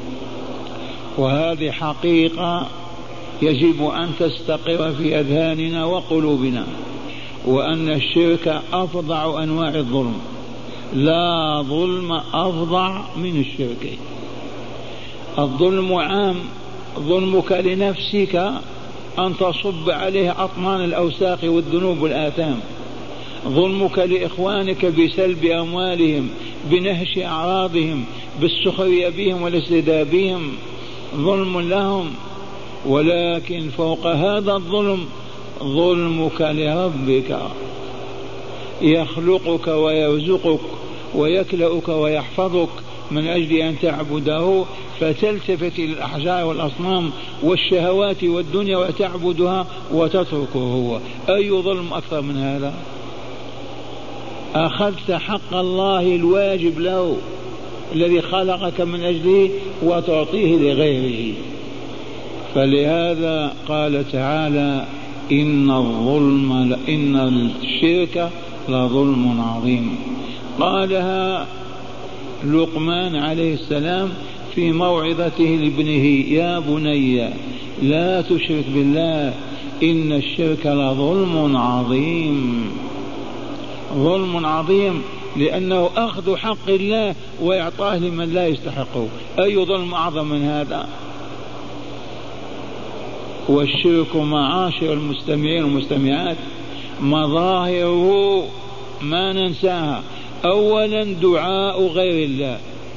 وهذه حقيقة يجب أن تستقر في أذهاننا وقلوبنا، وأن الشرك أفظع أنواع الظلم، لا ظلم أفظع من الشرك. الظلم عام، ظلمك لنفسك أن تصب عليه أطنان الأوساخ والذنوب والآثام، ظلمك لإخوانك بسلب أموالهم، بنهش أعراضهم، بالسخرية بهم والاستهزاء بهم، ظلم لهم. ولكن فوق هذا الظلم ظلمك لربك، يخلقك ويرزقك ويكلأك ويحفظك من أجل أن تعبده، فتلتفت إلى الأحجار والأصنام والشهوات والدنيا وتعبدها وتتركه هو. أي ظلم أكثر من هذا؟ أخذت حق الله الواجب له الذي خلقك من أجله وتعطيه لغيره. فلهذا قال تعالى إن الشرك لظلم عظيم. قالها لقمان عليه السلام في موعظته لابنه: يا بني لا تشرك بالله إن الشرك لظلم عظيم. ظلم عظيم لأنه أخذ حق الله وإعطاه لمن لا يستحقه. أي ظلم أعظم من هذا؟ والشرك معاشر المستمعين والمستمعات مظاهره ما ننساها. أولا دعاء غير الله،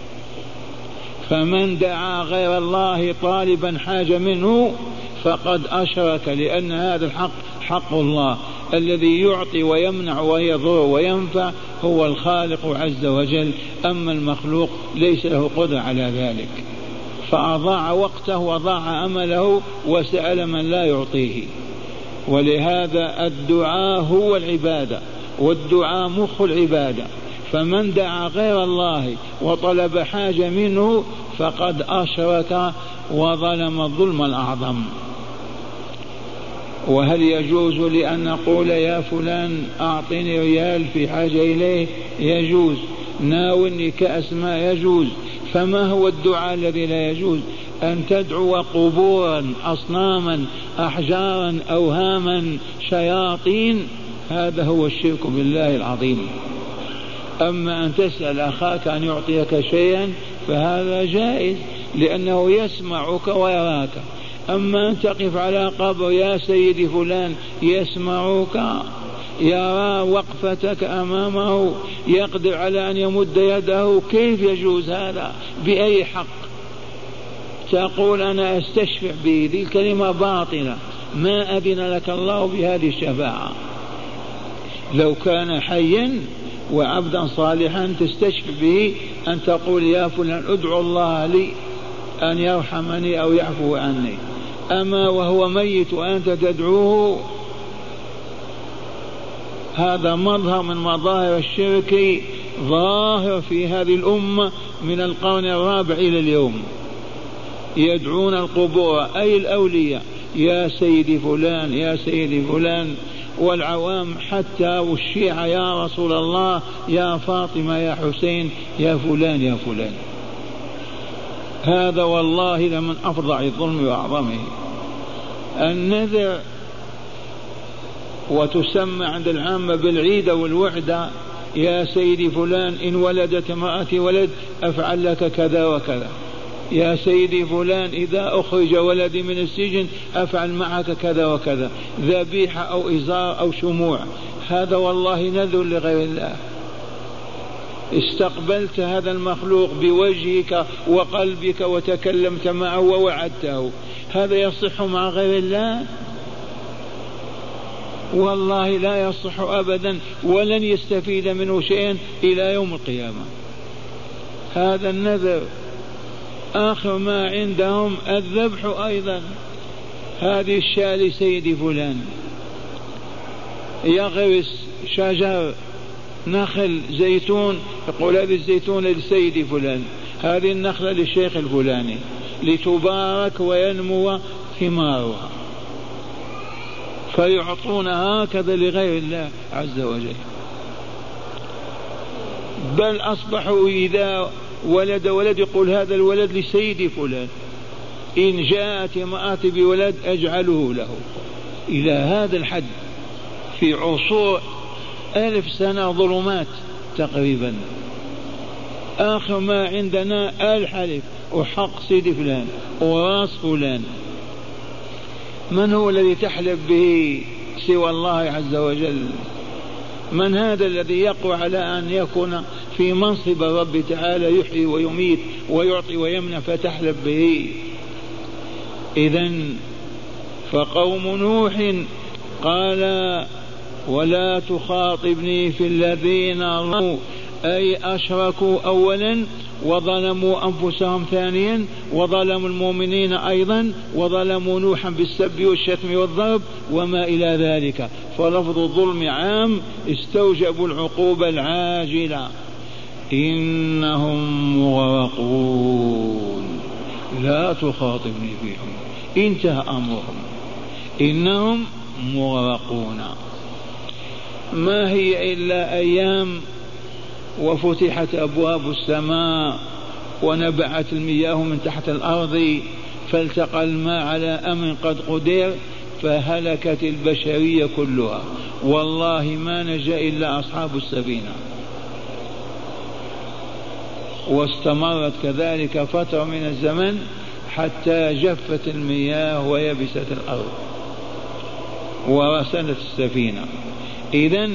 فمن دعا غير الله طالبا حاجة منه فقد أشرك، لأن هذا الحق حق الله الذي يعطي ويمنع ويضر وينفع، هو الخالق عز وجل، أما المخلوق ليس له قدرة على ذلك، فأضاع وقته وضاع أمله وسأل من لا يعطيه. ولهذا الدعاء هو العبادة، والدعاء مخ العبادة، فمن دعا غير الله وطلب حاجة منه فقد أشرك وظلم الظلم الأعظم. وهل يجوز لأن نقول يا فلان أعطني ريال في حاجة إليه؟ يجوز. ناولني كأس ماء؟ يجوز. فما هو الدعاء الذي لا يجوز؟ أن تدعو قبورا، أصناما، أحجارا، أوهاما، شياطين، هذا هو الشرك بالله العظيم. أما أن تسأل أخاك أن يعطيك شيئا فهذا جائز لأنه يسمعك ويراك. أما أن تقف على قبر يا سيدي فلان، يسمعك، يرى وقفتك أمامه، يقدر على أن يمد يده، كيف يجوز هذا؟ بأي حق تقول أنا أستشفع به؟ ذي الكلمة باطلة، ما أذن لك الله بهذه الشفاعة. لو كان حيا وعبدا صالحا تستشفع به أن تقول يا فلان ادعو الله لي أن يرحمني أو يعفو عني. أما وهو ميت وأنت تدعوه، هذا مظهر من مظاهر الشرك ظاهر في هذه الأمة من القرن الرابع إلى اليوم. يدعون القبور أي الأولياء، يا سيدي فلان يا سيدي فلان، والعوام حتى والشيعة يا رسول الله، يا فاطمة، يا حسين، يا فلان يا فلان. هذا والله لمن أفظع الظلم وأعظمه. النذر وتسمى عند العامة بالعيدة والوعدة، يا سيدي فلان إن ولدت امرأتي ولد أفعل لك كذا وكذا، يا سيدي فلان إذا أخرج ولدي من السجن أفعل معك كذا وكذا، ذبيحة أو إزار أو شموع. هذا والله نذر لغير الله. استقبلت هذا المخلوق بوجهك وقلبك وتكلمت معه ووعدته، هذا يصح مع غير الله؟ والله لا يصح أبدا، ولن يستفيد منه شيئا إلى يوم القيامة. هذا النذر آخر ما عندهم الذبح أيضا. هذه الشاة لسيدي فلان، يغرس شجر نخل زيتون، يقول هذه الزيتون لسيدي فلان، هذه النخلة للشيخ الفلاني، لتبارك وينمو ثمارها، فيعطون هكذا لغير الله عز وجل. بل أصبحوا إذا ولد يقول هذا الولد لسيدي فلان، إن جاءت امرأتي بولد أجعله له. إلى هذا الحد في عصور 1000 سنة ظلمات تقريبا. آخر ما عندنا الحلف وحق سيدي فلان وراس فلان. من هو الذي تحلف به سوى الله عز وجل؟ من هذا الذي يقوى على أن يكون في منصب الرب تعالى يحيي ويميت ويعطي ويمنع فتحلف به؟ إذن فقوم نوح قال ولا تخاطبني في الذين ظلموا، أي أشركوا أولا وظلموا أنفسهم ثانيا وظلموا المؤمنين أيضا وظلموا نوحا بالسب والشتم والضرب وما إلى ذلك. فلفظ الظلم عام، استوجبوا العقوبة العاجلة. إنهم مغرقون لا تخاطبني فيهم، انتهى أمرهم، إنهم مغرقون. ما هي إلا أيام وفتحت أبواب السماء ونبعت المياه من تحت الأرض، فالتقى الماء على أمر قد قدر، فهلكت البشرية كلها. والله ما نجا إلا أصحاب السفينة. واستمرت كذلك فترة من الزمن حتى جفت المياه ويبست الأرض ورسلت السفينة. إذن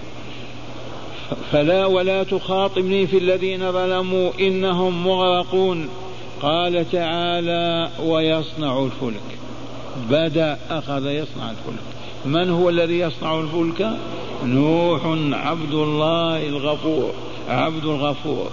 فلا ولا تخاطبني في الذين ظلموا إنهم مغرقون. قال تعالى ويصنع الفلك، بدأ أخذ يصنع الفلك. من هو الذي يصنع الفلك؟ نوح عبد الله الغفور، عبد الغفور.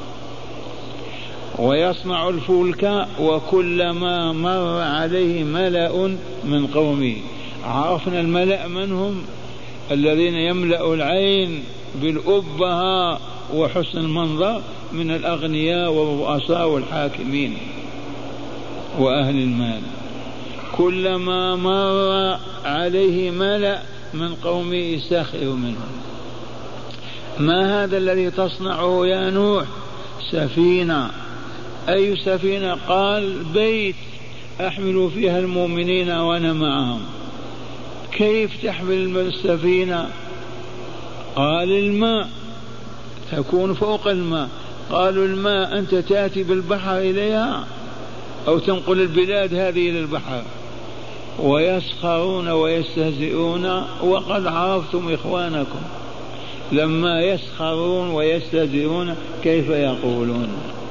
ويصنع الفلك وكلما مر عليه ملأ من قومه. عرفنا الملأ من هم؟ الذين يملأ العين بالأبهة وحسن المنظر من الأغنياء والرؤساء والحاكمين وأهل المال. كلما مر عليه ملأ من قومه سخروا منه. ما هذا الذي تصنعه يا نوح؟ سفينة. أي سفينة؟ قال بيت أحمل فيها المؤمنين وأنا معهم. كيف تحمل السفينة؟ قال الماء، تكون فوق الماء. قالوا الماء أنت تأتي بالبحر إليها أو تنقل البلاد هذه إلى البحر؟ ويسخرون ويستهزئون وقد عرفتم إخوانكم. لما يسخرون ويستهزئون كيف يقولون؟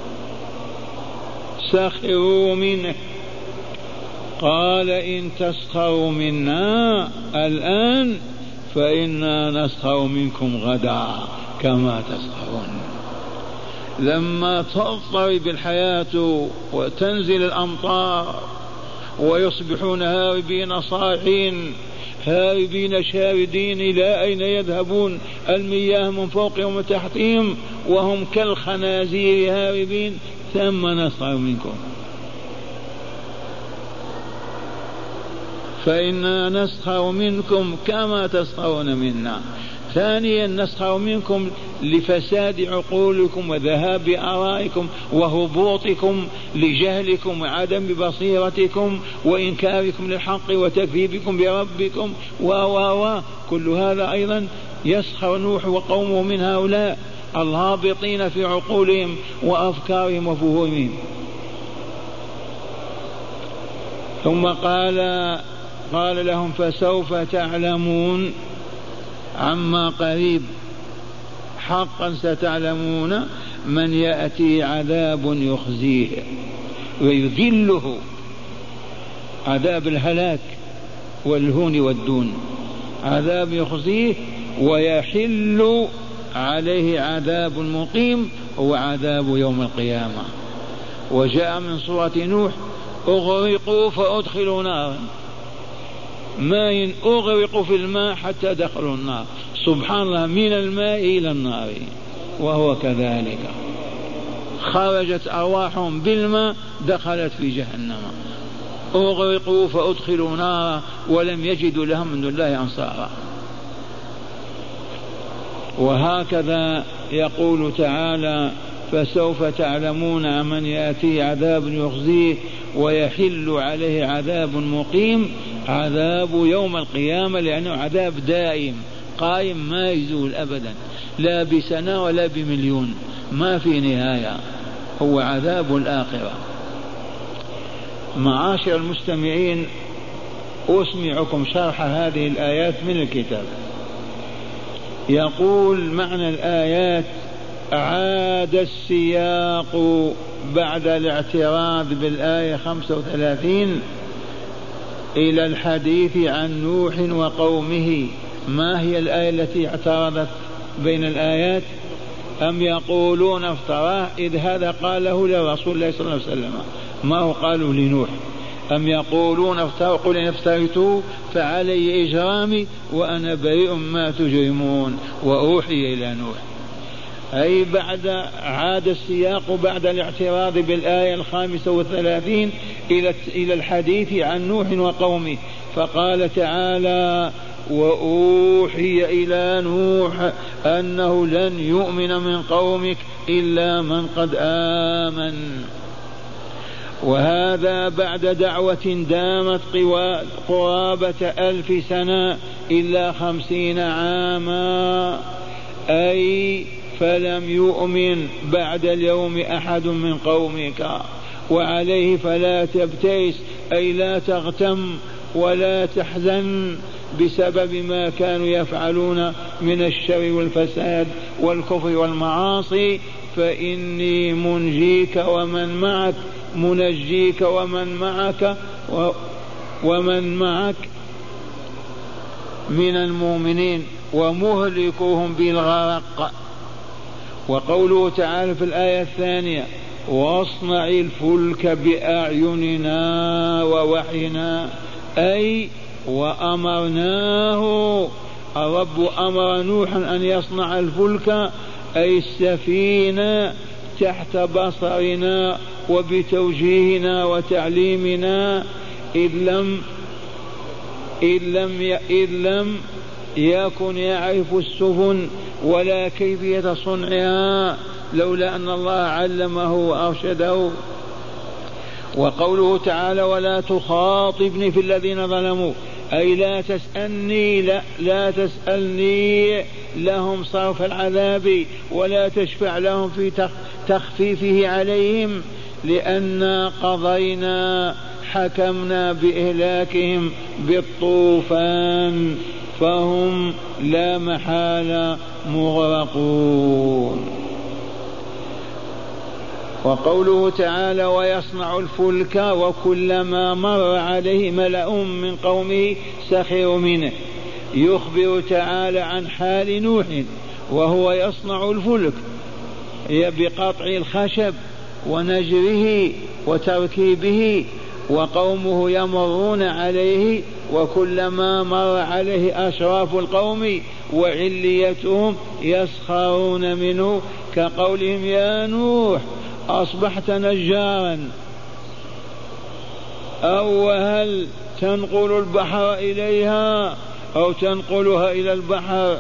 سخروا منه. قال إن تسخروا منا الآن فإنا نسخر منكم غدا كما تسخرون. لما تضطرب الحياة وتنزل الأمطار ويصبحون هاربين صاحين هاربين شاردين، إلى أين يذهبون؟ المياه من فوقهم وتحتهم وهم كالخنازير هاربين. ثم نسخر منكم فإنا نسخر منكم كما تسخرون منا. ثانيا نسخر منكم لفساد عقولكم وذهاب آرائكم وهبوطكم لجهلكم وعدم بصيرتكم وإنكاركم للحق وتكذيبكم بربكم كل هذا أيضا يسخر نوح وقومه من هؤلاء الهابطين في عقولهم وأفكارهم وفهومهم. ثم قال لهم فسوف تعلمون، عما قريب حقا ستعلمون من يأتي عذاب يخزيه ويذله، عذاب الهلاك والهون والدون، عذاب يخزيه ويحل عليه عذاب مقيم هو عذاب يوم القيامة. وجاء من سورة نوح أغرقوا فأدخلوا نارا، ماء أغرقوا في الماء حتى دخلوا النار. سبحان الله، من الماء إلى النار. وهو كذلك، خرجت أرواحهم بالماء دخلت في جهنم. أغرقوا فأدخلوا نارا ولم يجدوا لهم من الله أنصارا. وهكذا يقول تعالى فسوف تعلمون من يأتي عذاب يخزيه ويحل عليه عذاب مقيم، عذاب يوم القيامة، لأنه عذاب دائم قائم ما يزول أبدا، لا بسنة ولا بمليون، ما في نهاية، هو عذاب الآخرة. معاشر المستمعين، أسمعكم شرح هذه الآيات من الكتاب. يقول معنى الآيات: عاد السياق بعد الاعتراض بالآية 35 إلى الحديث عن نوح وقومه. ما هي الآية التي اعترضت بين الآيات؟ أم يقولون افتراه، إذ هذا قاله لرسول الله صلى الله عليه وسلم، ما هو قالوا لنوح. أم يقولون افتراه، قل إن افتريته فعلي إجرامي وأنا بريء ما تجرمون وأوحي إلى نوح. أي بعد عاد السياق بعد الاعتراض بالآية 35 إلى الحديث عن نوح وقومه، فقال تعالى: وأوحي إلى نوح أنه لن يؤمن من قومك إلا من قد آمن. وهذا بعد دعوة دامت قرابة 1000 سنة إلا 50 عاما، أي فلم يؤمن بعد اليوم أحد من قومك. وعليه فلا تبتئس، أي لا تغتم ولا تحزن بسبب ما كانوا يفعلون من الشر والفساد والكفر والمعاصي، فإني منجيك ومن معك من المؤمنين ومهلكهم بالغرق. وقوله تعالى في الآية الثانية: واصنع الفلك بأعيننا ووحينا، أي وأمرناه. الرب أمر نوحا أن يصنع الفلك، أي السفينة، تحت بصرنا وبتوجيهنا وتعليمنا، إذ إذ لم يكن يعرف السفن ولا كيفية صنعها لولا أن الله علمه وأرشده. وقوله تعالى ولا تخاطبني في الذين ظلموا أي لا تسألني لهم صرف العذاب ولا تشفع لهم في تخفيفه عليهم، لأن قضينا حكمنا بإهلاكهم بالطوفان فهم لا محالة مغرقون. وقوله تعالى ويصنع الفلك وكلما مر عليه ملأ من قومه سخروا منه، يخبر تعالى عن حال نوح وهو يصنع الفلك بقطع الخشب ونجره وتركيبه، وقومه يمرون عليه وكلما مر عليه أشراف القوم وعليتهم يسخرون منه، كقولهم يا نوح أصبحت نجارا، أو هل تنقل البحر إليها أو تنقلها إلى البحر.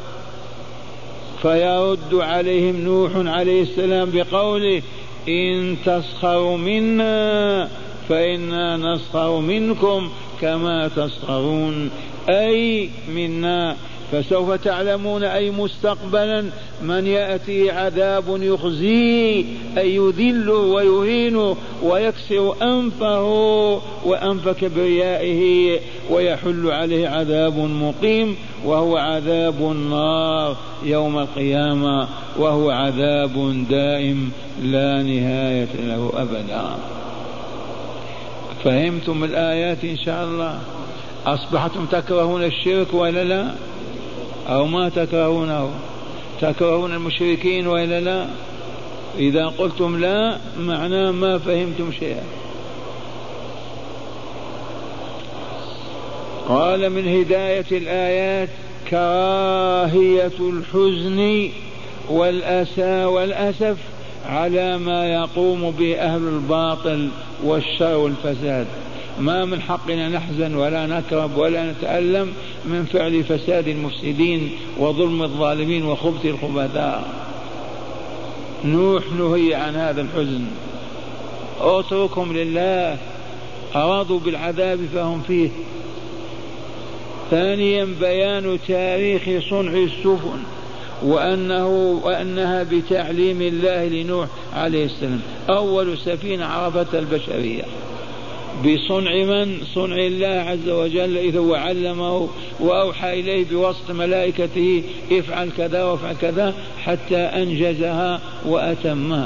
فيرد عليهم نوح عليه السلام بقوله إن تسخروا منا فإنا نسخر منكم كما تسخرون، أي منا. فسوف تعلمون أي مستقبلا من يأتي عذاب يخزيه أي يذل ويهين ويكسر أنفه وأنف كبريائه ويحل عليه عذاب مقيم، وهو عذاب النار يوم القيامة، وهو عذاب دائم لا نهاية له أبدا. فهمتم الآيات إن شاء الله؟ أصبحتم تكرهون الشرك ولا لا؟ أو ما تكرهونه؟ تكرهون المشركين ولا لا؟ إذا قلتم لا معناه ما فهمتم شيئا. قال من هداية الآيات كراهية الحزن والأسى والأسف على ما يقوم به أهل الباطل والشر والفساد. ما من حقنا نحزن ولا نكرب ولا نتألم من فعل فساد المفسدين وظلم الظالمين وخبث الخبثاء. نوح نهي عن هذا الحزن، اتركهم لله، أرادوا بالعذاب فهم فيه. ثانيا بيان تاريخ صنع السفن وأنها بتعليم الله لنوح عليه السلام. أول سفينة عرفتها البشرية بصنع من؟ صنع الله عز وجل، إذ هو علمه وأوحى إليه بواسط ملائكته افعل كذا وافعل كذا حتى أنجزها وأتمها.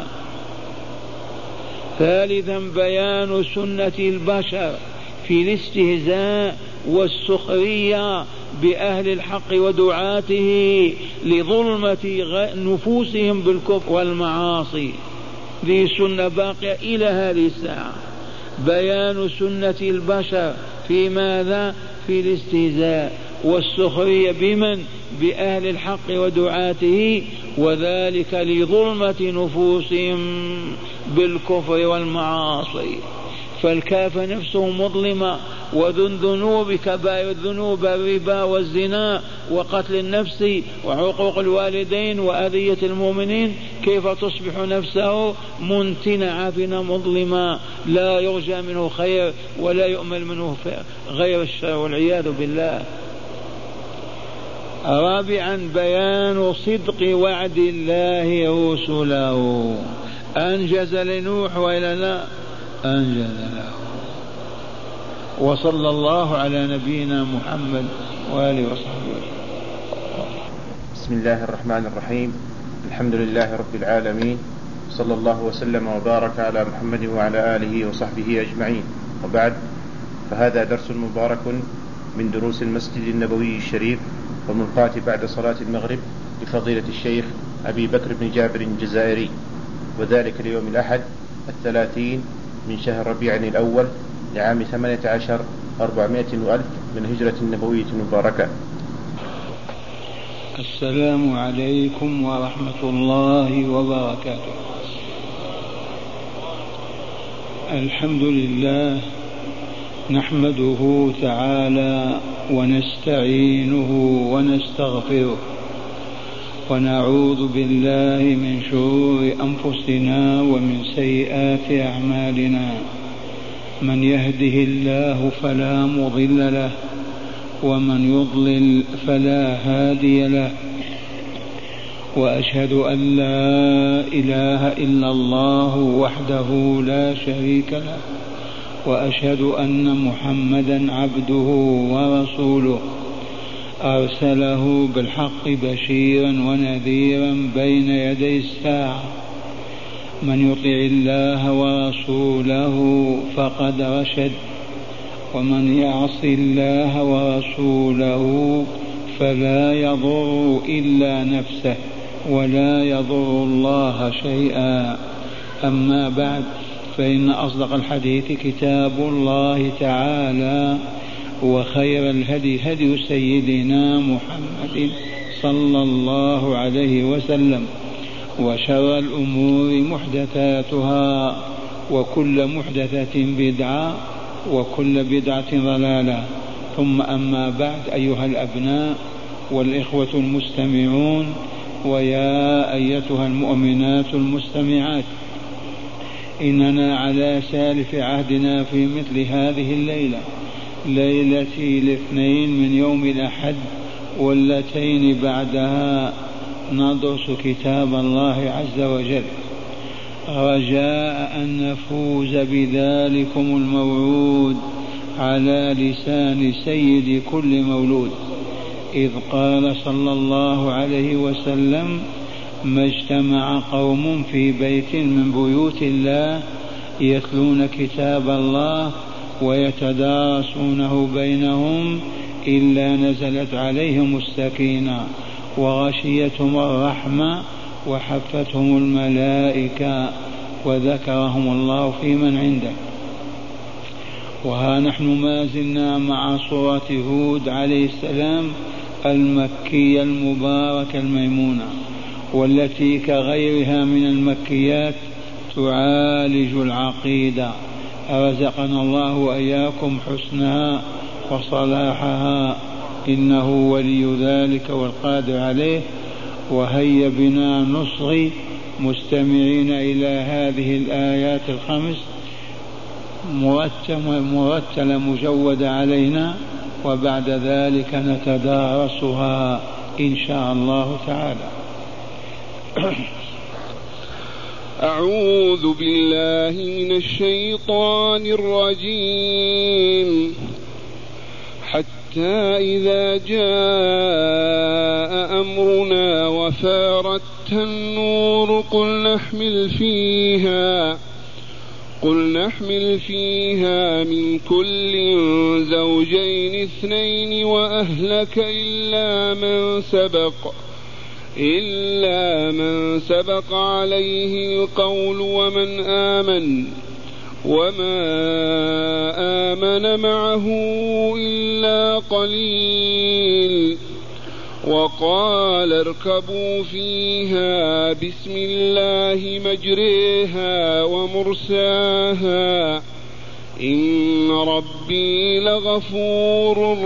ثالثا بيان سنة البشر في الاستهزاء والسخرية بأهل الحق ودعاته لظلمة نفوسهم بالكفر والمعاصي. ذي سنة باقية إلى هذه الساعة. بيان سنة البشر في ماذا؟ في الاستهزاء والسخرية بمن؟ بأهل الحق ودعاته، وذلك لظلمة نفوسهم بالكفر والمعاصي. فالكافر نفسه مظلمة وذو ذنوب كبائر الذنوب الربا والزنا وقتل النفس وعقوق الوالدين وأذية المؤمنين، كيف تصبح نفسه منتنة عافنة مظلمة لا يرجى منه خير ولا يؤمل منه غير الشر والعياذ بالله. رابعا بيان صدق وعد الله رسله. أنجز لنوح وإلا لا؟ أنجز له. وصلى الله على نبينا محمد وآله وصحبه. بسم الله الرحمن الرحيم. الحمد لله رب العالمين، صلى الله وسلم وبارك على محمد وعلى آله وصحبه أجمعين، وبعد، فهذا درس مبارك من دروس المسجد النبوي الشريف والملقاة بعد صلاة المغرب لفضيلة الشيخ أبي بكر بن جابر الجزائري، وذلك ليوم الأحد 30 من شهر ربيع الأول لعام 18 400 من هجرة النبوية المباركة. السلام عليكم ورحمة الله وبركاته. الحمد لله نحمده تعالى ونستعينه ونستغفره ونعوذ بالله من شرور أنفسنا ومن سيئات أعمالنا. من يهده الله فلا مضل له ومن يضلل فلا هادي له. وأشهد أن لا إله إلا الله وحده لا شريك له وأشهد أن محمدا عبده ورسوله أرسله بالحق بشيرا ونذيرا بين يدي الساعة. من يطع الله ورسوله فقد رشد ومن يعص الله ورسوله فلا يضر إلا نفسه ولا يضر الله شيئا. أما بعد، فإن أصدق الحديث كتاب الله تعالى، وخير الهدي هدي سيدنا محمد صلى الله عليه وسلم، وشر الأمور محدثاتها، وكل محدثة بدعة، وكل بدعة ضلالة. ثم أما بعد، أيها الأبناء والإخوة المستمعون، ويا أيتها المؤمنات المستمعات، إننا على سالف عهدنا في مثل هذه الليلة، ليلة الاثنين من يوم الأحد واللتين بعدها، ندرس كتاب الله عز وجل، رجاء أن نفوز بذلكم الموعود على لسان سيد كل مولود، إذ قال صلى الله عليه وسلم: ما اجتمع قوم في بيت من بيوت الله يتلون كتاب الله ويتدارسونه بينهم إلا نزلت عليهم السكينة وغشيتهم الرحمة وحفتهم الملائكة وذكرهم الله في من عنده. وها نحن ما زلنا مع سورة هود عليه السلام المكية المباركة الميمونة، والتي كغيرها من المكيات تعالج العقيدة. رزقنا الله وإياكم حسنها وصلاحها، إنه ولي ذلك والقادر عليه. وهيا بنا نصغي مستمعين إلى هذه الآيات الخمس مرتلة مجودة علينا، وبعد ذلك نتدارسها إن شاء الله تعالى. أعوذ بالله من الشيطان الرجيم. حتى إذا جاء أمرنا وفارت النور قل نحمل فيها من كل زوجين اثنين وأهلك إلا من سبق عليه القول وما آمن معه إلا قليل. وقال اركبوا فيها بسم الله مجريها ومرساها إن ربي لغفور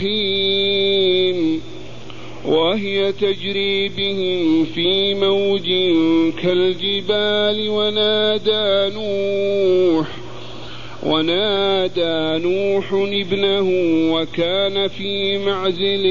رحيم. وهي تجري بهم في موج كالجبال ونادى نوح ابنه وكان في معزل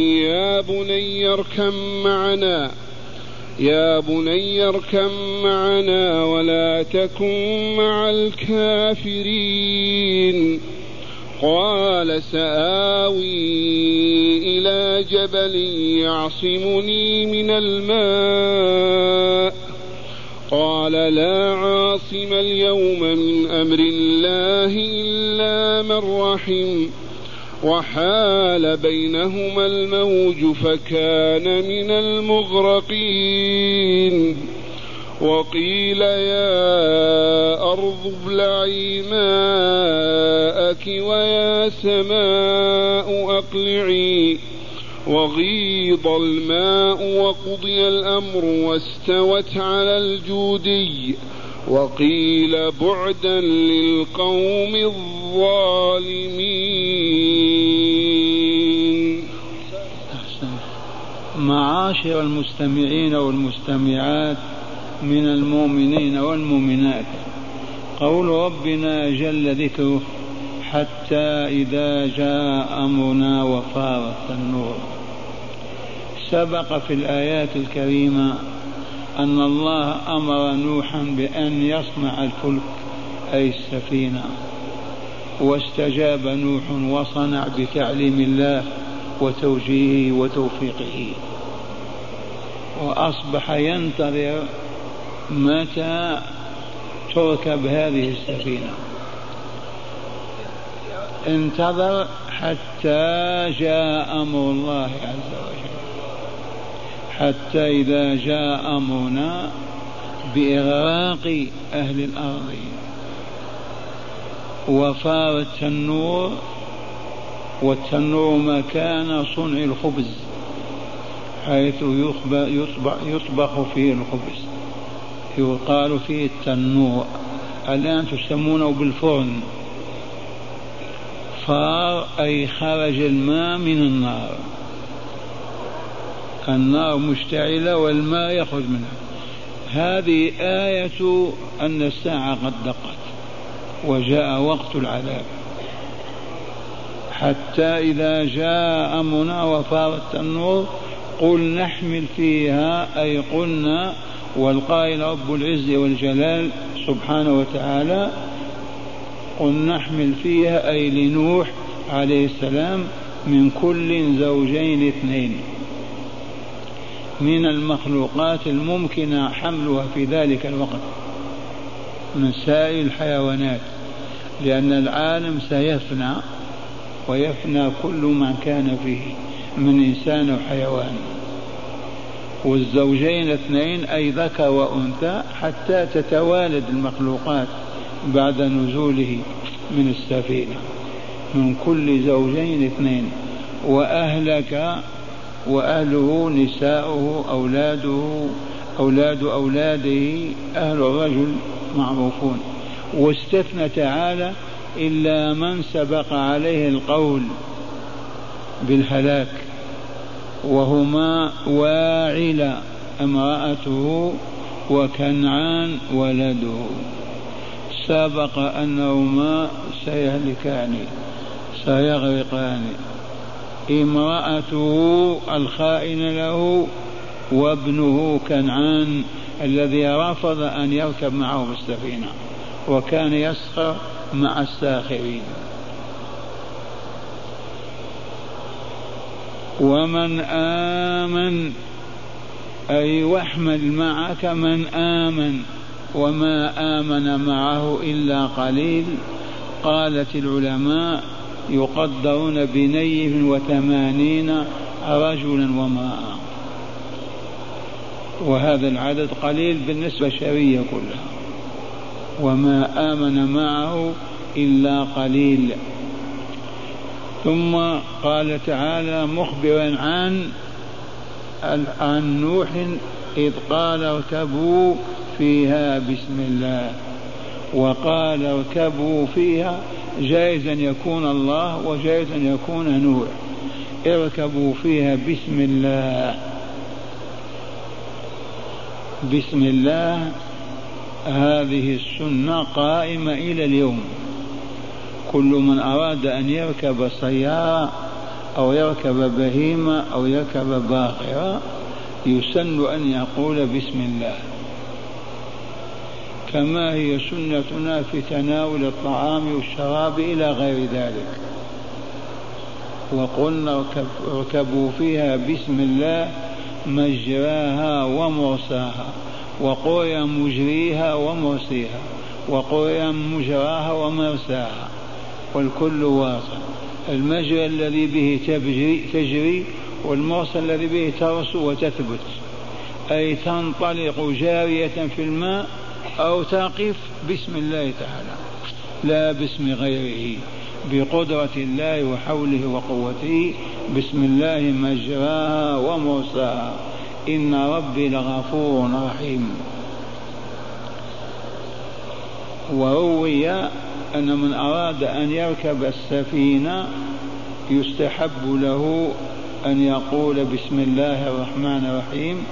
يا بني اركب معنا ولا تكن مع الكافرين. قال سآوي إلى جبل يعصمني من الماء. قال لا عاصم اليوم من أمر الله إلا من رحم. وحال بينهما الموج فكان من المغرقين. وقيل يا أرض ابلعي ماءك ويا سماء أقلعي. وغيض الماء وقضي الأمر واستوت على الجودي. وقيل بعدا للقوم الظالمين. معاشر المستمعين والمستمعات من المؤمنين والمؤمنات، قول ربنا جل ذكره حتى إذا جاء أمرنا وفارت النور. سبق في الآيات الكريمة أن الله أمر نوحا بأن يصنع الفلك أي السفينة، واستجاب نوح وصنع بتعليم الله وتوجيهه وتوفيقه، وأصبح ينتظر متى تركب هذه السفينة. انتظر حتى جاء أمر الله عز وجل، حتى إذا جاء أمرنا بإغراق أهل الأرض وفار التنور، والتنور مكان صنع الخبز حيث يطبخ فيه الخبز، يقال فيه التنور، الآن تسمونه بالفرن. فار أي خرج الماء من النار، النار مشتعلة والماء يخرج منها. هذه آية أن الساعة قد دقت وجاء وقت العذاب. حتى إذا جاء أمرنا وفارت النور قل نحمل فيها، أي قلنا، والقائل رب العز والجلال سبحانه وتعالى قل نحمل فيها أي لنوح عليه السلام من كل زوجين اثنين من المخلوقات الممكن حملها في ذلك الوقت من سائر الحيوانات، لأن العالم سيفنى ويفنى كل من كان فيه من إنسان وحيوان. والزوجين اثنين أي ذكر وأنثى حتى تتوالد المخلوقات بعد نزوله من السفينة، من كل زوجين اثنين. وأهلك وأهله نساؤه أولاد أولاده أهل الرجل معروفون. واستثنى تعالى إلا من سبق عليه القول بالهلاك، وهما واعل امرأته وكنعان ولده، سبق أنهما سيهلكان سيغرقان، امرأته الخائن له وابنه كنعان الذي رفض أن يركب معه في السفينة وكان يسخر مع الساخرين. ومن آمن أي واحمل معك من آمن، وما آمن معه إلا قليل. قالت العلماء يقدرون ب89 رجلا وامرأة، وهذا العدد قليل بالنسبة للبشرية كلها. وما آمن معه إلا قليل. ثم قال تعالى مخبرا عن نوح إذ قال اركبوا فيها بسم الله، وقال اركبوا فيها جائز أن يكون الله وجائز أن يكون نوح. اركبوا فيها بسم الله. بسم الله هذه السنة قائمة إلى اليوم. كل من أراد أن يركب سيارة أو يركب بهيمة أو يركب باخرة يسن أن يقول بسم الله، كما هي سنتنا في تناول الطعام والشراب إلى غير ذلك. وقلنا اركبوا فيها بسم الله مجراها ومرساها، وقرئ مجريها ومرسيها، وقرئ مجراها ومرساها، والكل واصل. المجرى الذي به تجري، والمرسى الذي به ترسو وتثبت، أي تنطلق جارية في الماء أو تقف بسم الله تعالى لا باسم غيره، بقدرة الله وحوله وقوته. بسم الله مجراها ومرساها إن ربي لغفور رحيم. وروي أن من أراد أن يركب السفينة يستحب له أن يقول بسم الله الرحمن الرحيم،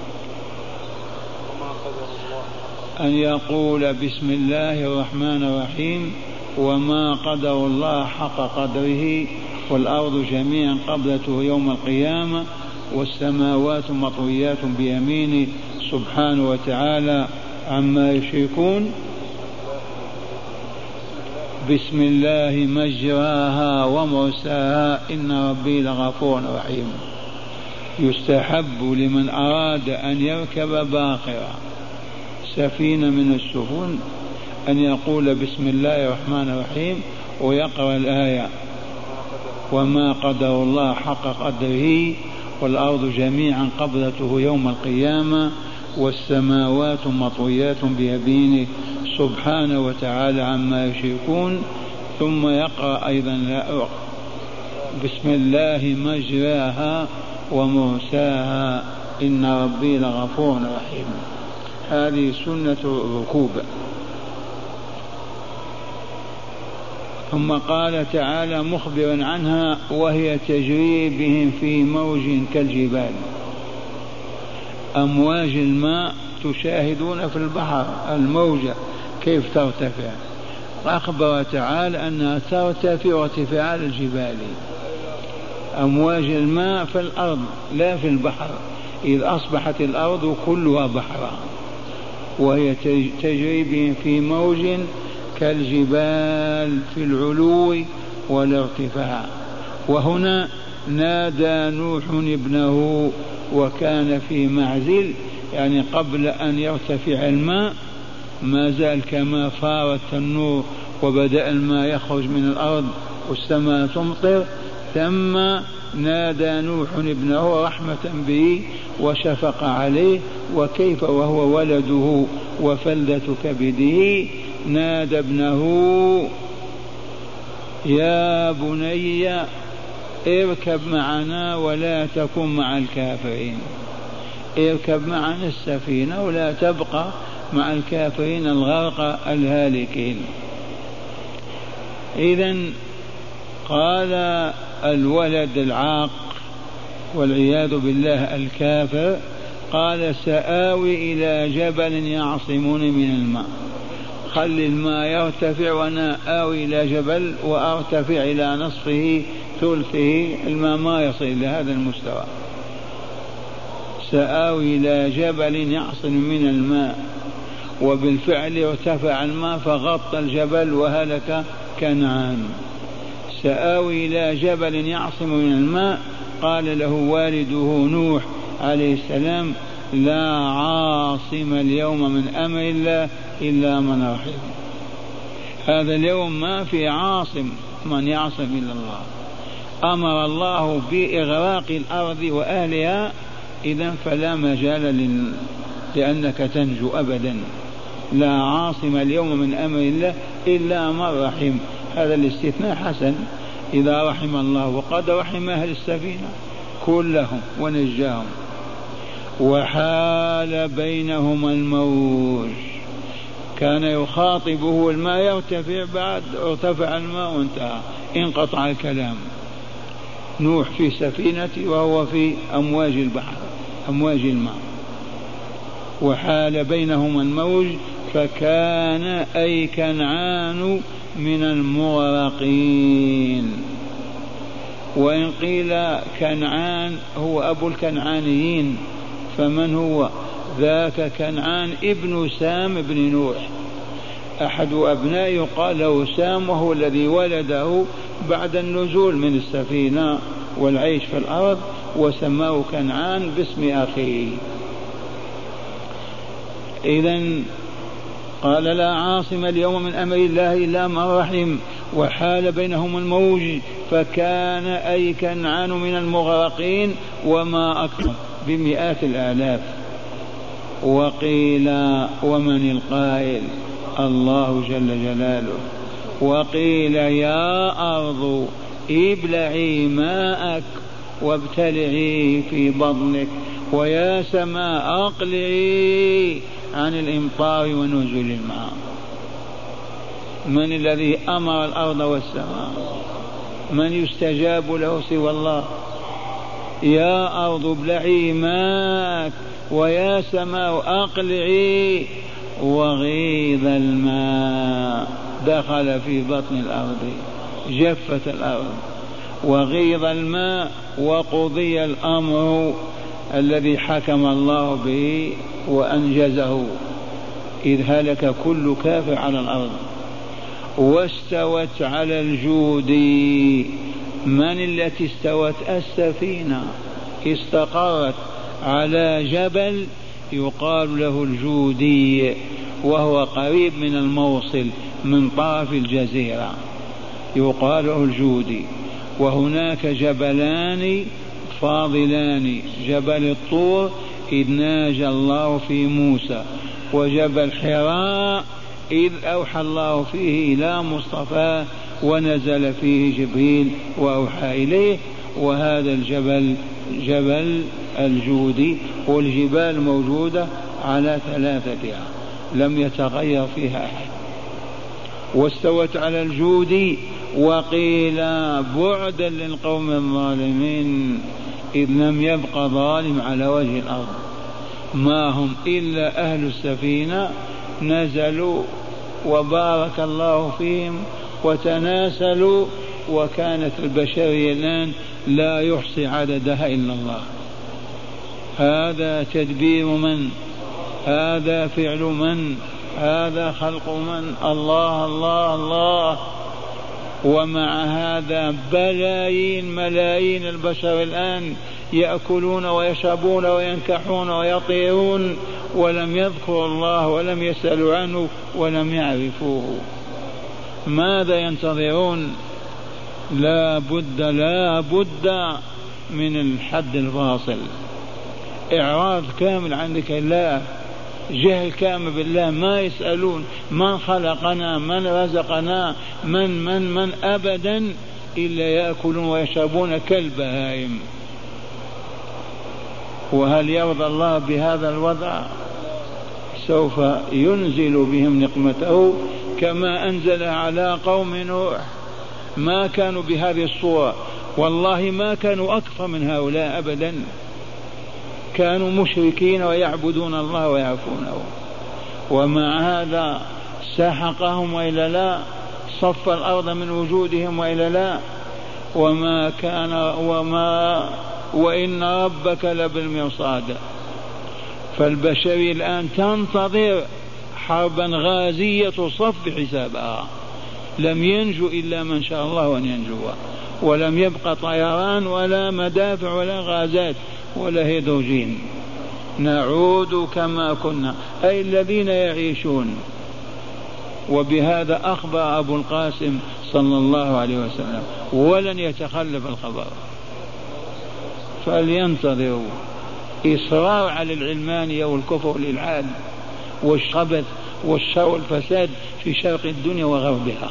أن يقول بسم الله الرحمن الرحيم وما قدر الله حق قدره والأرض جميعا قبضته يوم القيامة والسماوات مطويات بيمينه سبحانه وتعالى عما يشركون. بسم الله مجراها ومرساها إن ربي لغفور رحيم. يستحب لمن أراد أن يركب باخرة سفينة من السفن أن يقول بسم الله الرحمن الرحيم ويقرأ الآية وما قدر الله حق قدره والأرض جميعا قبضته يوم القيامة والسماوات مطويات بيمينه سبحانه وتعالى عما يشركون. ثم يقرأ أيضا بسم الله مجراها ومرساها إن ربي لغفور رحيم. هذه سنة الركوب. ثم قال تعالى مخبرا عنها وهي تجري بهم في موج كالجبال. أمواج الماء تشاهدون في البحر الموجة كيف ترتفع، أخبر تعالى أنها ترتفع ارتفاع الجبال. أمواج الماء في الأرض لا في البحر، إذ أصبحت الأرض كلها بحرا، وهي تجري بهم في موج كالجبال في العلو والارتفاع. وهنا نادى نوح ابنه وكان في معزل، يعني قبل أن يرتفع الماء ما زال كما فار التنور وبدأ الماء يخرج من الأرض والسماء تمطر، ثم نادى نوح ابنه رحمة به وشفق عليه، وكيف وهو ولده وفلدة كبده نادى ابنه يا بني اركب معنا ولا تكن مع الكافرين، اركب معنا السفينة ولا تبقى مع الكافرين الغرق الهالكين. إذن قال الولد العاق والعياذ بالله الكافر قال سآوي إلى جبل يعصمني من الماء، خلي الماء يرتفع وأنا آوي إلى جبل وأرتفع إلى نصفه ثلثه، الماء ما يصل إلى هذا المستوى. سآوي إلى جبل يعصم من الماء، وبالفعل ارتفع الماء فغطى الجبل وهلك كنعان. سآوي إلى جبل يعصم من الماء، قال له والده نوح عليه السلام لا عاصم اليوم من أمر الله إلا من رحم. هذا اليوم ما في عاصم من يعصم إلا الله. أمر الله بإغراق الأرض وأهلها، إذن فلا مجال لأنك تنجو أبدا. لا عاصم اليوم من أمر الله إلا من رحم. هذا الاستثناء حسن إذا رحم الله، وقد رحم أهل السفينة كلهم ونجاهم. وحال بينهما الموج، كان يخاطبه الماء يرتفع، بعد ارتفع الماء وانتهى، انقطع الكلام. نوح في سفينته وهو في أمواج البحر أمواج الماء. وحال بينهما الموج فكان أي كنعان من المغرقين. وإن قيل كنعان هو أبو الكنعانيين، فمن هو؟ ذاك كنعان ابن سام بن نوح، أحد أبنائه يقال له سام، وهو الذي ولده بعد النزول من السفينة والعيش في الأرض، وسماه كنعان باسم أخيه. إذن قال لا عاصم اليوم من أمر الله إلا من رحم. وحال بينهم الموج فكان أي كنعان من المغرقين وما أكثر بمئات الآلاف. وقيل ومن القائل؟ الله جل جلاله. وقيل يا أرض ابلعي ماءك وابتلعي في بطنك، ويا سماء أقلعي عن الإمطار ونزول الماء. من الذي أمر الأرض والسماء؟ من يستجاب له سوى الله؟ يا أرض ابلعي ماءك ويا سماء أقلعي، وغيض الماء دخل في بطن الأرض جفت الأرض، وغيض الماء وقضي الأمر الذي حكم الله به وأنجزه، إذ هلك كل كافر على الأرض. واستوت على الجود. من التي استوت؟ السفينة استقرت على جبل يقال له الجودي، وهو قريب من الموصل من طرف الجزيرة، يقال له الجودي. وهناك جبلان فاضلان، جبل الطور إذ ناجى الله في موسى، وجبل حراء إذ أوحى الله فيه إلى مصطفى ونزل فيه جبريل وأوحى إليه. وهذا الجبل جبل الجودي، والجبال موجودة على ثلاثتها لم يتغير فيها أحد. واستوت على الجودي وقيل بعدا للقوم الظالمين، إذ لم يبق ظالم على وجه الأرض، ما هم إلا أهل السفينة نزلوا وبارك الله فيهم وتناسلوا، وكانت البشرية الآن لا يحصي عددها إلا الله. هذا تدبير من؟ هذا فعل من؟ هذا خلق من؟ الله الله الله. ومع هذا بلايين ملايين البشر الآن يأكلون ويشربون وينكحون ويطيرون، ولم يذكروا الله ولم يسألوا عنه ولم يعرفوه. ماذا ينتظرون؟ لا بد من الحد الفاصل، إعراض كامل عن ذكر الله، جهل كامل بالله، ما يسألون من خلقنا، من رزقنا، من أبدا، إلا يأكلون ويشربون كالبهائم. وهل يرضى الله بهذا الوضع؟ سوف ينزل بهم نقمته كما أنزل على قوم نوح. ما كانوا بهذه الصورة، والله ما كانوا أكثر من هؤلاء أبدا، كانوا مشركين ويعبدون الله ويعرفونه. ومع هذا سحقهم وإلا لا، صف الأرض من وجودهم وإلا لا، وما كان وإن ربك لبالمرصاد. فالبشرية الآن تنتظر حربا غازية تصف حسابها، لم ينجو إلا من شاء الله أن ينجو، ولم يبقى طيران ولا مدافع ولا غازات ولا هيدروجين. نعود كما كنا، أي الذين يعيشون. وبهذا أخبر أبو القاسم صلى الله عليه وسلم، ولن يتخلف الخبر. فلينتظروا. إصرار على العلمانية والكفر والإلحاد والخبث والشر والفساد في شرق الدنيا وغربها.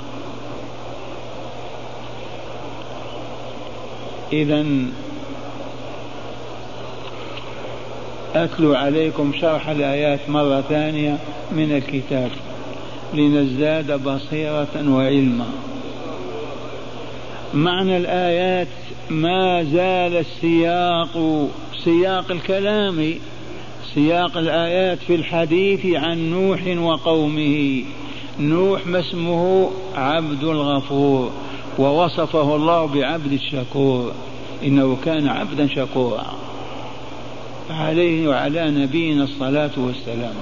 إذن أتلو عليكم شرح الآيات مرة ثانية من الكتاب لنزداد بصيرة وعلما. معنى الآيات: ما زال سياق الكلام، سياق الآيات في الحديث عن نوح وقومه. نوح ما اسمه؟ عبد الغفور، ووصفه الله بعبد الشكور، إنه كان عبدا شكورا، عليه وعلى نبينا الصلاة والسلام.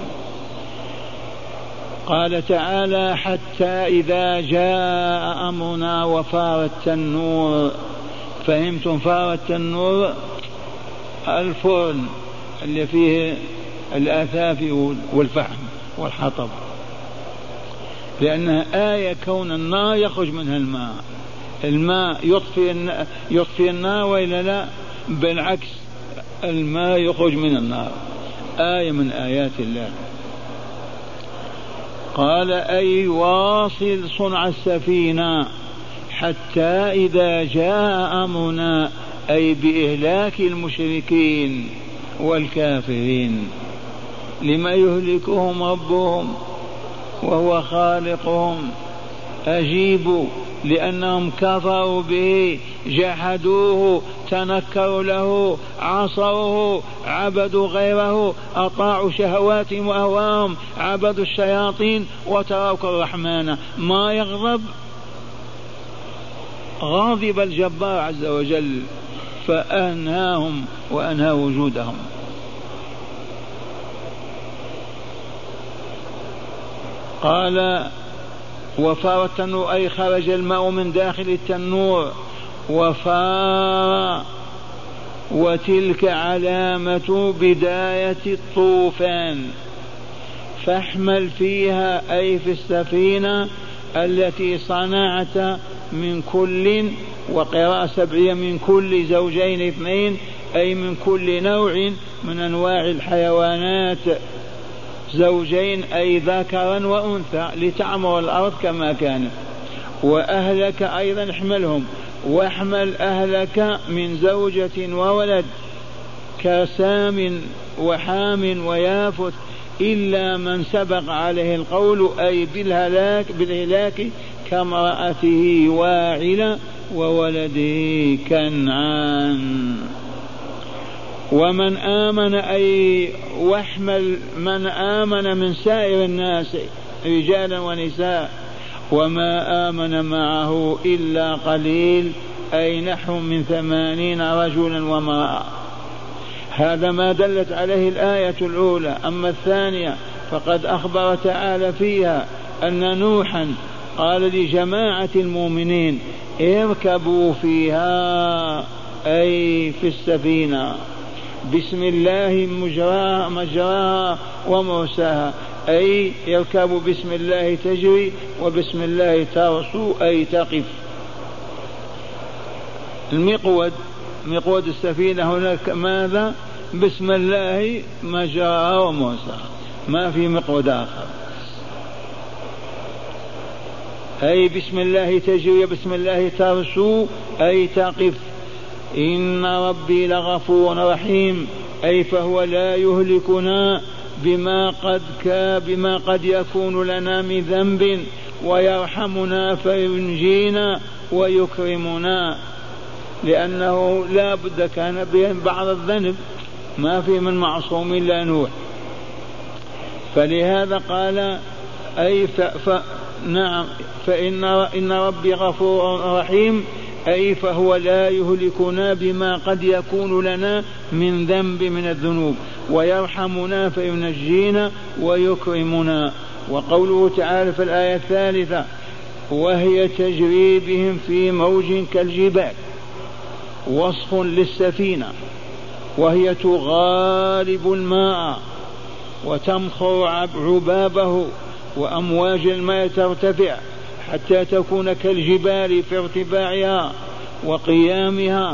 قال تعالى: حتى إذا جاء أمرنا وفار التنور. فهمتم فار التنور؟ الفرن اللي فيه الآثاف والفحم والحطب، لأنها آية كون النار يخرج منها الماء. الماء يطفي النار وإلا لا؟ بالعكس، الماء يخرج من النار، آية من آيات الله. قال: أي واصل صنع السفينة حتى إذا جاء أمرنا، أي بإهلاك المشركين والكافرين. لما يهلكهم ربهم وهو خالقهم؟ أجيبوا لأنهم كفروا به، جحدوه، تنكروا له، عصوه، عبدوا غيره، أطاعوا شهواتهم وأهواهم، عبدوا الشياطين وتركوا الرحمن. ما يغضب؟ غاضب الجبار عز وجل فأنهاهم وأنهى وجودهم. قال وفار التنور أي خرج الماء من داخل التنور وفار، وتلك علامة بداية الطوفان. فاحمل فيها أي في السفينة التي صنعت من كل، وقراءة سبعية من كل زوجين اثنين، أي من كل نوع من أنواع الحيوانات زوجين أي ذكرا وأنثى لتعمر الأرض كما كانت. وأهلك أيضا احملهم، واحمل أهلك من زوجة وولد كسام وحام ويافث إلا من سبق عليه القول أي بالهلاك كامرأته واعلة وولده كنعان. ومن آمن أي واحمل من آمن من سائر الناس رجالا ونساء، وما آمن معه إلا قليل أي نحو من 80 رجلا وامرأة. هذا ما دلت عليه الآية الأولى. أما الثانية فقد أخبر تعالى فيها أن نوحا قال لجماعة المؤمنين اركبوا فيها أي في السفينة بسم الله مجراها ومرساها، أي يركبوا بسم الله تجري وبسم الله ترسو أي تقف. مقود السفينة هناك ماذا؟ بسم الله مجراها ومرساها، ما في مقود آخر. أي بسم الله تجري وبسم الله ترسو أي تقف. إن ربي لغفور رحيم أي فهو لا يهلكنا بما قد يكون لنا من ذنب، ويرحمنا فينجينا ويكرمنا، لأنه لا بد كان بهم بعض الذنب، ما في من معصوم إلا نوح. فلهذا قال أي نعم فإن ربي غفور رحيم أي فهو لا يهلكنا بما قد يكون لنا من ذنب من الذنوب، ويرحمنا فينجينا ويكرمنا. وقوله تعالى في الآية الثالثة وهي تجري بهم في موج كالجبال، وصف للسفينة، وهي تغالب الماء وتمخر عبابه، وأمواج الماء ترتفع حتى تكون كالجبال في ارتفاعها وقيامها.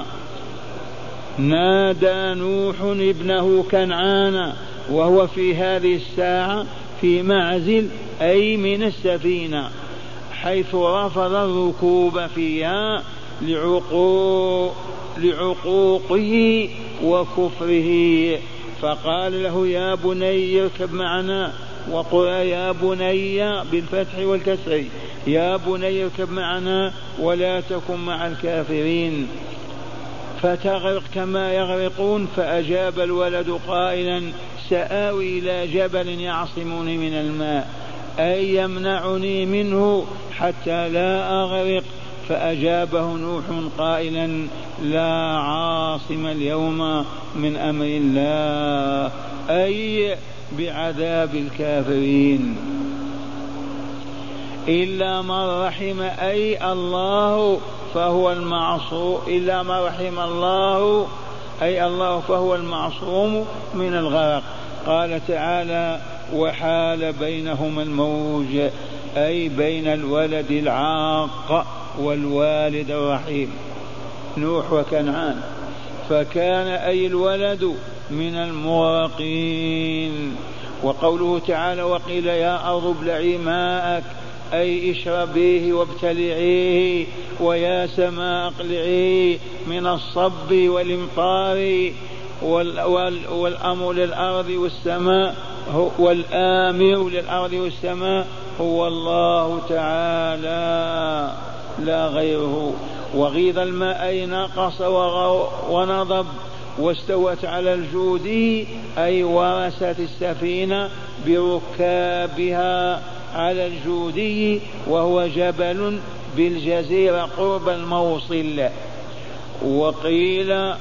نادى نوح ابنه كنعان وهو في هذه الساعة في معزل أي من السفينة، حيث رفض الركوب فيها لعقوقه وكفره. فقال له يا بني اركب معنا، وقل يا بني بالفتح والكسر، يا بني اركب معنا ولا تكن مع الكافرين فتغرق كما يغرقون. فأجاب الولد قائلا سآوي إلى جبل يعصمني من الماء أي يمنعني منه حتى لا أغرق. فأجابه نوح قائلا لا عاصم اليوم من أمر الله أي بعذاب الكافرين إلا من رحم أي الله فهو المعصوم، إلا من رحم الله أي الله فهو المعصوم من الغرق. قال تعالى وحال بينهما الموج أي بين الولد العاق والوالد الرحيم نوح وكنعان، فكان أي الولد من المغرقين. وقوله تعالى وقيل يا أرض ابلعي ماءك أي اشربيه وابتلعيه، ويا سماء اقلعيه من الصب والامطار، والأمر للأرض والسماء والآمر للأرض والسماء هو الله تعالى. لا غيره. وغيض الماء أي نقص ونضب. واستوت على الجود أي ورست السفينة بركابها على الجودي وهو جبل بالجزيرة قرب الموصل. وقيل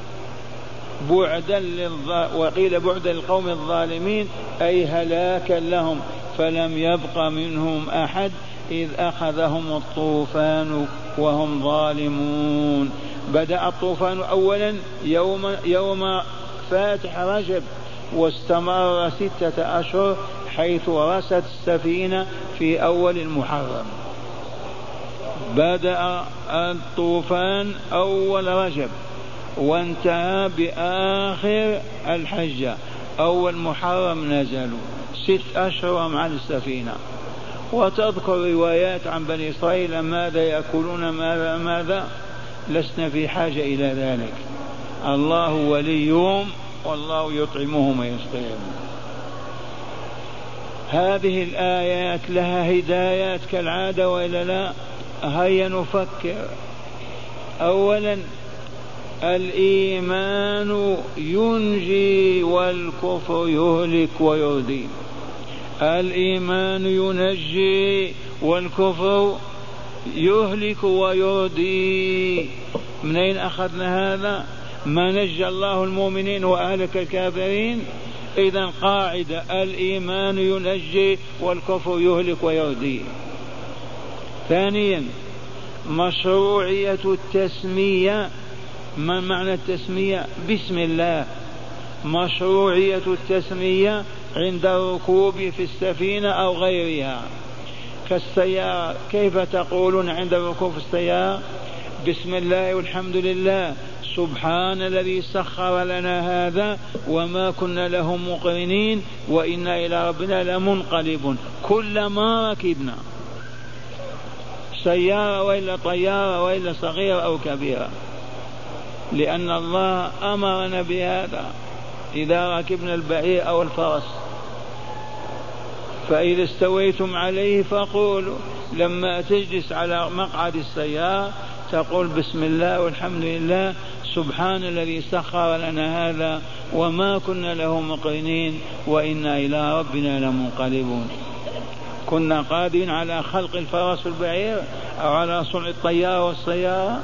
بعدا للقوم الظالمين أي هلاكا لهم، فلم يبق منهم أحد إذ أخذهم الطوفان وهم ظالمون. بدأ الطوفان أولا يوم فاتح رجب واستمر 6 أشهر حيث رست السفينة في أول المحرم. بدأ الطوفان أول رجب وانتهى بآخر الحجة، أول محرم نزلوا 6 أشهر مع السفينة. وتذكر روايات عن بني إسرائيل ماذا يأكلون ماذا لسنا في حاجة إلى ذلك، الله وليهم والله يطعمهم ويسقيهم. هذه الآيات لها هدايات كالعادة وإلا لا؟ هيا نفكر. أولا الإيمان ينجي والكفر يهلك ويردي. الإيمان ينجي والكفر يهلك ويردي. منين أخذنا هذا؟ ما نجى الله المؤمنين وأهلك الكافرين. إذن قاعدة الإيمان ينجي والكفر يهلك ويردي. ثانيا مشروعية التسمية. ما معنى التسمية؟ بسم الله. مشروعية التسمية عند الركوب في السفينة أو غيرها كالسيارة. كيف تقولون عند الركوب في السيارة؟ بسم الله والحمد لله، سبحان الذي سخر لنا هذا وما كنا له مقرنين وإنا إلى ربنا لمنقلبون. كلما ركبنا سيارة وإلا طيارة وإلا صغيرة أو كبيرة، لأن الله أمرنا بهذا إذا ركبنا البعير أو الفرس. فإذا استويتم عليه فقولوا، لما تجلس على مقعد السيارة تقول بسم الله والحمد لله سبحان الذي سخر لنا هذا وما كنا له مقرنين وإنا إلى ربنا لمنقلبون. كنا قادرين على خلق الفرس والبعير أو على صنع الطيارة والسيارة.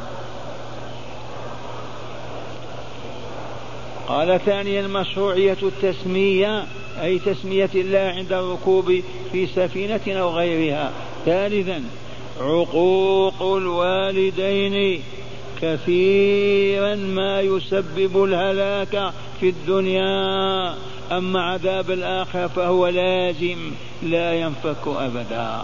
قال ثانيا مشروعية التسمية أي تسمية الله عند الركوب في سفينة أو غيرها. ثالثا عقوق الوالدين كثيرا ما يسبب الهلاك في الدنيا، أما عذاب الآخرة فهو لازم لا ينفك أبدا.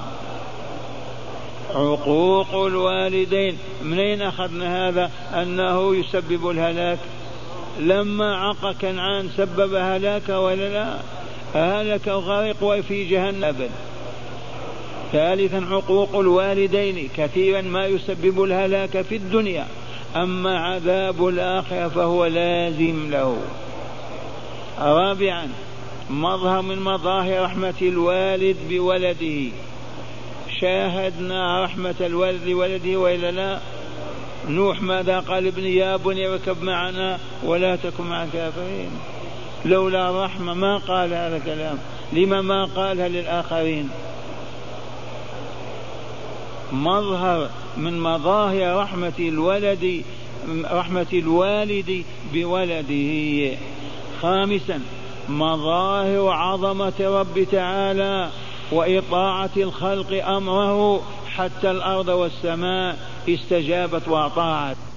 عقوق الوالدين منين أخذنا هذا أنه يسبب الهلاك؟ لما عق كنعان سبب هلاك ولا لا؟ هلك وغرق وفي جهنم أبد. ثالثا عقوق الوالدين كثيرا ما يسبب الهلاك في الدنيا، أما عذاب الآخرة فهو لازم له. رابعا مظهر من مظاهر رحمة الوالد بولده. شاهدنا رحمة الوالد لولده وإلا لا؟ نوح ماذا قال؟ ابني يا بني اركب معنا ولا تكن مع الكافرين. لولا الرحمة ما قال هذا الكلام. لما ما قالها للآخرين؟ مظهر من مظاهر رحمة الوالد بولده. خامسا مظاهر عظمة رب تعالى وإطاعة الخلق أمره حتى الأرض والسماء استجابت وأطاعت.